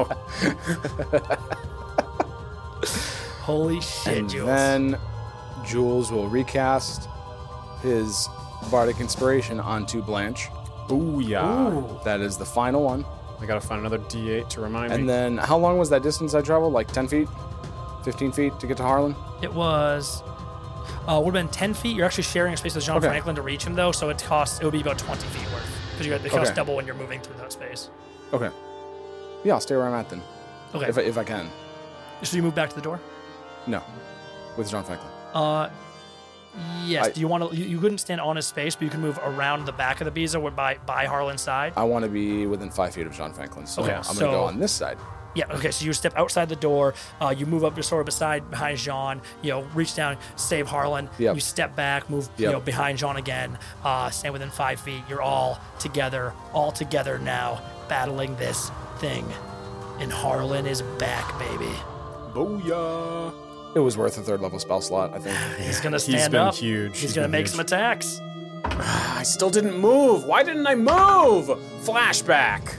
Speaker 4: Holy shit,
Speaker 3: And
Speaker 4: Jules.
Speaker 3: then Jules will recast his Bardic Inspiration onto Blanche.
Speaker 2: Ooh, yeah.
Speaker 4: Ooh.
Speaker 3: That is the final one.
Speaker 2: I gotta find another D8 to remind
Speaker 3: And
Speaker 2: me.
Speaker 3: then, how long was that distance I traveled? Like 10 feet? 15 feet to get to Harlan?
Speaker 4: It was, would have been 10 feet. You're actually sharing a space with John
Speaker 3: Okay.
Speaker 4: Franklin to reach him, though, so it would be about 20 feet worth. Because it costs
Speaker 3: Okay.
Speaker 4: double when you're moving through that space.
Speaker 3: Okay. Yeah, I'll stay where I'm at then.
Speaker 4: Okay.
Speaker 3: If I can.
Speaker 4: So you move back to the door?
Speaker 3: No. With John Franklin.
Speaker 4: Yes.
Speaker 3: I-
Speaker 4: Do you want to? You couldn't stand on his space, but you can move around the back of the Biza by Harlan's side.
Speaker 3: I want to be within 5 feet of John Franklin, so
Speaker 4: Okay,
Speaker 3: I'm going to
Speaker 4: so-
Speaker 3: go on this side.
Speaker 4: Yeah. Okay. So you step outside the door. You move up, sort of behind Jean. Reach down, save Harlan.
Speaker 3: Yep.
Speaker 4: You step back, move.
Speaker 3: Yep.
Speaker 4: Behind Jean again. Stand within 5 feet. You're all together now, battling this thing. And Harlan is back, baby.
Speaker 2: Booyah.
Speaker 3: It was worth a third level spell slot, I think.
Speaker 4: He's gonna
Speaker 2: He's
Speaker 4: stand
Speaker 2: been
Speaker 4: up.
Speaker 2: huge.
Speaker 4: He's
Speaker 2: He's
Speaker 4: gonna
Speaker 2: been
Speaker 4: make
Speaker 2: huge.
Speaker 4: some attacks.
Speaker 2: I still didn't move. Why didn't I move? Flashback.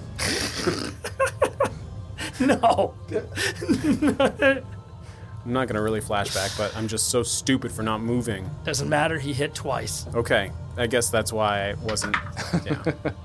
Speaker 4: No.
Speaker 2: I'm not gonna really flashback, but I'm just so stupid for not moving.
Speaker 4: Doesn't matter. He hit twice.
Speaker 2: Okay, I guess that's why I wasn't. Yeah.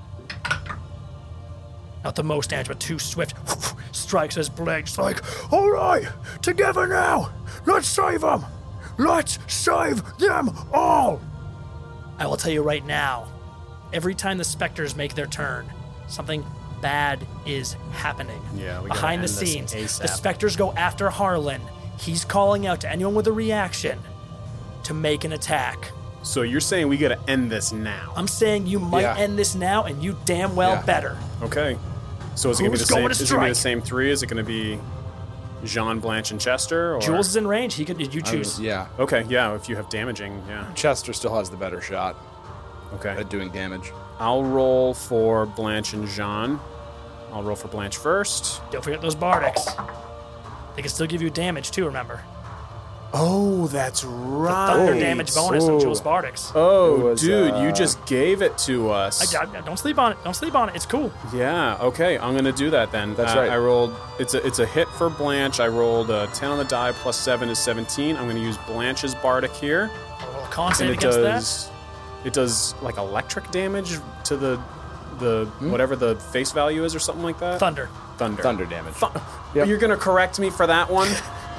Speaker 4: Not the most damage, but 2 swift strikes as blades. Like,
Speaker 1: All right, together now. Let's save them. Let's save them all.
Speaker 4: I will tell you right now, every time the specters make their turn, something bad is happening.
Speaker 2: Yeah, we gotta
Speaker 4: Behind the
Speaker 2: end this
Speaker 4: scenes,
Speaker 2: ASAP.
Speaker 4: the specters go after Harlan. He's calling out to anyone with a reaction to make an attack.
Speaker 2: So you're saying we gotta end this now?
Speaker 4: I'm saying you might
Speaker 3: Yeah.
Speaker 4: end this now, and you damn well
Speaker 3: Yeah.
Speaker 4: better.
Speaker 2: Okay. So is it gonna be
Speaker 4: Who's
Speaker 2: the same?
Speaker 4: going to
Speaker 2: Is it gonna be the
Speaker 4: strike?
Speaker 2: same 3? Is it gonna be Jean, Blanche, and Chester? Or?
Speaker 4: Jules is in range. You choose.
Speaker 3: Yeah.
Speaker 2: Okay, yeah. If you have damaging, yeah.
Speaker 3: Chester still has the better shot
Speaker 2: Okay.
Speaker 3: at doing damage.
Speaker 2: I'll roll for Blanche and Jean. I'll roll for Blanche first.
Speaker 4: Don't forget those bardics. They can still give you damage too. Remember,
Speaker 2: Oh, that's right.
Speaker 4: thunder damage bonus on Jules bardics.
Speaker 2: Oh,
Speaker 3: It was,
Speaker 2: dude, you just gave it to us.
Speaker 4: Don't sleep on it. Don't sleep on it. It's cool.
Speaker 2: Yeah. Okay, I'm gonna do that then.
Speaker 3: That's right.
Speaker 2: I rolled. It's a hit for Blanche. I rolled a 10 on the die plus 7 is 17. I'm gonna use Blanche's bardic here,
Speaker 4: Roll a con
Speaker 2: and
Speaker 4: save
Speaker 2: it
Speaker 4: against that.
Speaker 2: does. It does like electric damage to the whatever the face value is or something like that.
Speaker 4: Thunder.
Speaker 3: Thunder damage.
Speaker 2: Yep. You're gonna correct me for that one.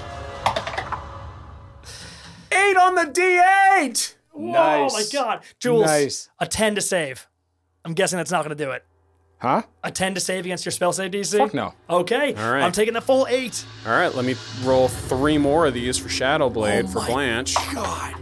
Speaker 2: 8 on the D8.
Speaker 3: Nice.
Speaker 4: Oh my god. Jules,
Speaker 3: Nice.
Speaker 4: a 10 to save. I'm guessing that's not going to do it.
Speaker 3: Huh?
Speaker 4: A 10 to save against your spell save DC?
Speaker 3: Fuck no.
Speaker 4: Okay.
Speaker 2: All right.
Speaker 4: I'm taking the full 8.
Speaker 2: All right, let me roll 3 more of these for Shadow Blade for
Speaker 1: my
Speaker 2: Blanche.
Speaker 1: God.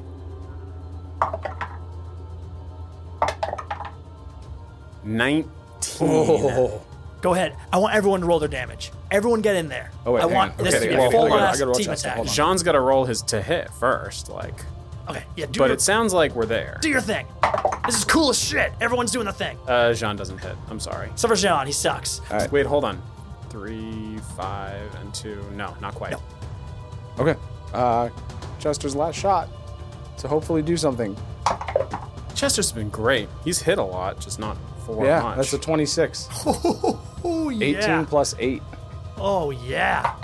Speaker 2: 19.
Speaker 4: Go ahead. I want everyone to roll their damage. Everyone get in there.
Speaker 3: Oh, wait,
Speaker 4: I
Speaker 3: hang
Speaker 4: want
Speaker 3: on.
Speaker 4: this
Speaker 3: Okay,
Speaker 4: to be
Speaker 3: I
Speaker 4: a
Speaker 3: gotta-
Speaker 4: full
Speaker 3: I gotta- I
Speaker 4: last
Speaker 3: gotta roll
Speaker 4: team
Speaker 3: Chester.
Speaker 4: attack.
Speaker 3: Hold on.
Speaker 2: Jean's got to roll his to hit first, like.
Speaker 4: Okay, yeah,
Speaker 2: But it sounds like we're there.
Speaker 4: do your thing. This is cool as shit. Everyone's doing the thing.
Speaker 2: Jean doesn't hit. I'm sorry.
Speaker 4: Except for Jean, he sucks.
Speaker 2: Wait, hold on. 3, 5, and 2. No, not quite.
Speaker 3: Okay. Chester's last shot to hopefully do something.
Speaker 2: Chester's been great. He's hit a lot, just not for
Speaker 3: Yeah,
Speaker 2: much.
Speaker 3: that's a 26.
Speaker 4: Oh, yeah.
Speaker 3: 18 plus 8.
Speaker 4: Oh, yeah.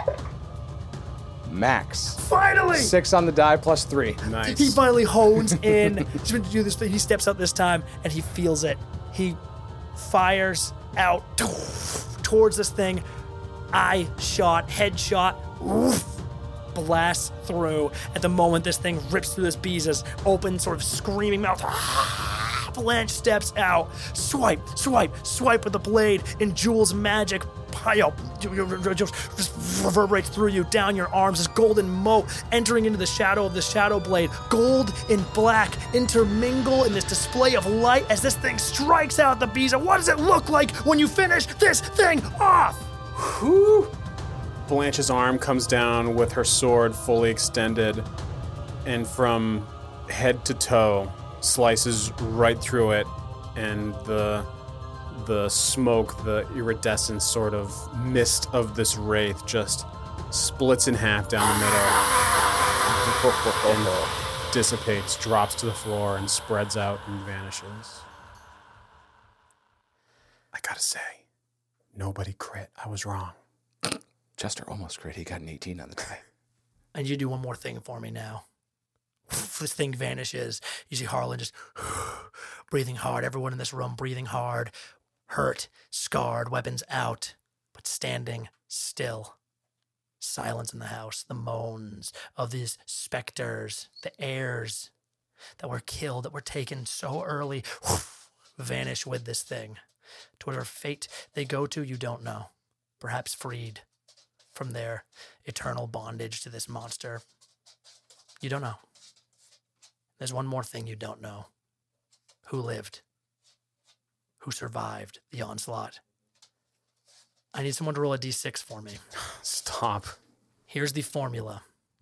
Speaker 3: Max.
Speaker 4: Finally!
Speaker 3: 6 on the die plus 3.
Speaker 2: nice.
Speaker 4: He finally hones in. He's been to do this thing. He steps out this time and he feels it. He fires out towards this thing. Eye shot, head shot, blasts through. At the moment this thing rips through this Beeza's open, sort of screaming mouth. Blanche steps out. Swipe, swipe, swipe with the blade, and Jules' magic just reverberates through you, down your arms, this golden moat entering into the shadow of the shadow blade. Gold and black intermingle in this display of light as this thing strikes out the Beeza. What does it look like when you finish this thing off?
Speaker 2: Whew. Blanche's arm comes down with her sword fully extended, and from head to toe, slices right through it, and the smoke, the iridescent sort of mist of this wraith just splits in half down the middle and dissipates, drops to the floor, and spreads out and vanishes. I gotta say, nobody crit. I was wrong.
Speaker 3: Chester almost crit. He got an 18 on the die.
Speaker 4: And you do one more thing for me now. This thing vanishes. You see Harlan just breathing hard. Everyone in this room breathing hard. Hurt, scarred, weapons out, but standing still. Silence in the house. The moans of these specters, the heirs that were killed, that were taken so early, vanish with this thing. To whatever fate they go to, you don't know. Perhaps freed from their eternal bondage to this monster. You don't know. There's one more thing you don't know. Who lived? Who survived the onslaught? I need someone to roll a d6 for me.
Speaker 2: Stop.
Speaker 4: Here's the formula.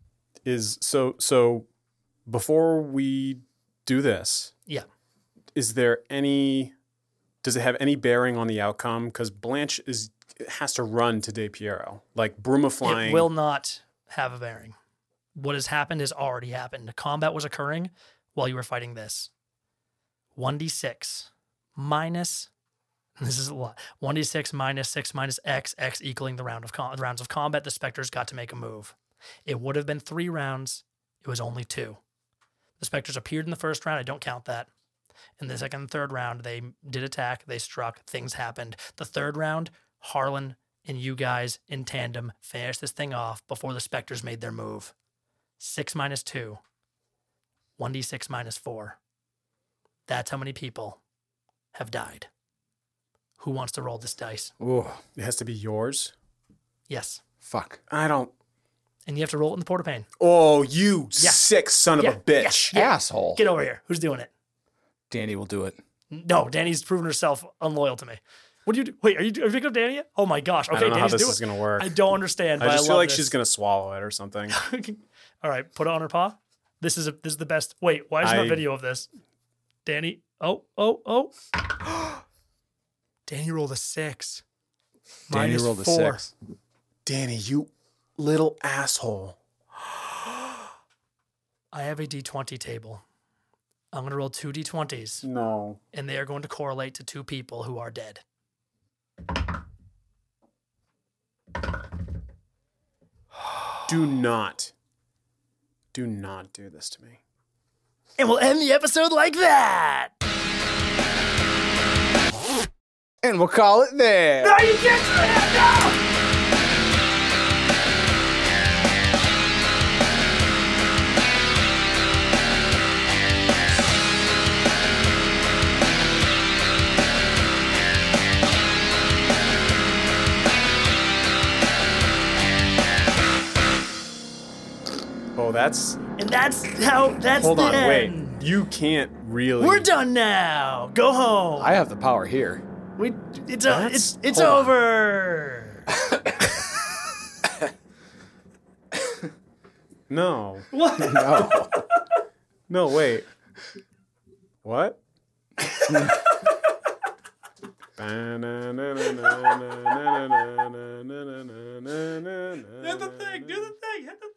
Speaker 2: So before we do this,
Speaker 4: Yeah.
Speaker 2: does it have any bearing on the outcome? Because Blanche has to run to De Piero. Like Bruma flying.
Speaker 4: It will not have a bearing. What has happened has already happened. The combat was occurring while you were fighting this. 1d6 minus, this is a lot, 1d6 minus 6 minus x equaling the rounds of combat. The specters got to make a move. It would have been 3 rounds. It was only 2. The specters appeared in the first round. I don't count that. In the second and third round, they did attack. They struck. Things happened. The third round, Harlan and you guys in tandem finished this thing off before the specters made their move. 6 minus 2. 1d6 minus 4. That's how many people have died. Who wants to roll this dice?
Speaker 3: Ooh,
Speaker 2: It has to be yours.
Speaker 4: Yes.
Speaker 3: fuck.
Speaker 2: I don't.
Speaker 4: And you have to roll it in the Port of Pain.
Speaker 2: Oh, you
Speaker 4: Yeah.
Speaker 2: sick son of
Speaker 4: Yeah,
Speaker 2: a bitch.
Speaker 3: Asshole.
Speaker 4: Get over here. Who's doing it?
Speaker 3: Danny will do it.
Speaker 4: No, Danny's proven herself unloyal to me. What do you do? Wait, are you picking up Danny yet? Oh my gosh. Okay,
Speaker 2: I don't know how
Speaker 4: Danny's
Speaker 2: this
Speaker 4: doing
Speaker 2: is going to work.
Speaker 4: I don't understand, but
Speaker 2: I just
Speaker 4: I
Speaker 2: feel
Speaker 4: love
Speaker 2: like
Speaker 4: this.
Speaker 2: she's going to swallow it or something.
Speaker 4: All right, put it on her paw. This is the best. Wait, why is there not video of this? Danny. Oh. Danny rolled a 6.
Speaker 3: Danny
Speaker 4: Minus
Speaker 3: rolled a
Speaker 4: 4.
Speaker 3: 6.
Speaker 2: Danny, you little asshole.
Speaker 4: I have a D20 table. I'm going to roll 2 D20s,
Speaker 2: No.
Speaker 4: and they are going to correlate to 2 people who are dead.
Speaker 2: Do not do this to me.
Speaker 4: And we'll end the episode like that.
Speaker 3: And we'll call it there.
Speaker 4: No, you can't do that. No!
Speaker 2: Oh, that's.
Speaker 4: And that's
Speaker 2: Hold
Speaker 4: the
Speaker 2: on, wait.
Speaker 4: end.
Speaker 2: You can't really.
Speaker 4: We're done now. Go home.
Speaker 3: I have the power here.
Speaker 4: It's
Speaker 2: Hold on.
Speaker 4: over.
Speaker 2: No.
Speaker 4: What?
Speaker 3: No.
Speaker 2: No, wait. What?
Speaker 4: Hit the thing. Do the thing. Hit the thing.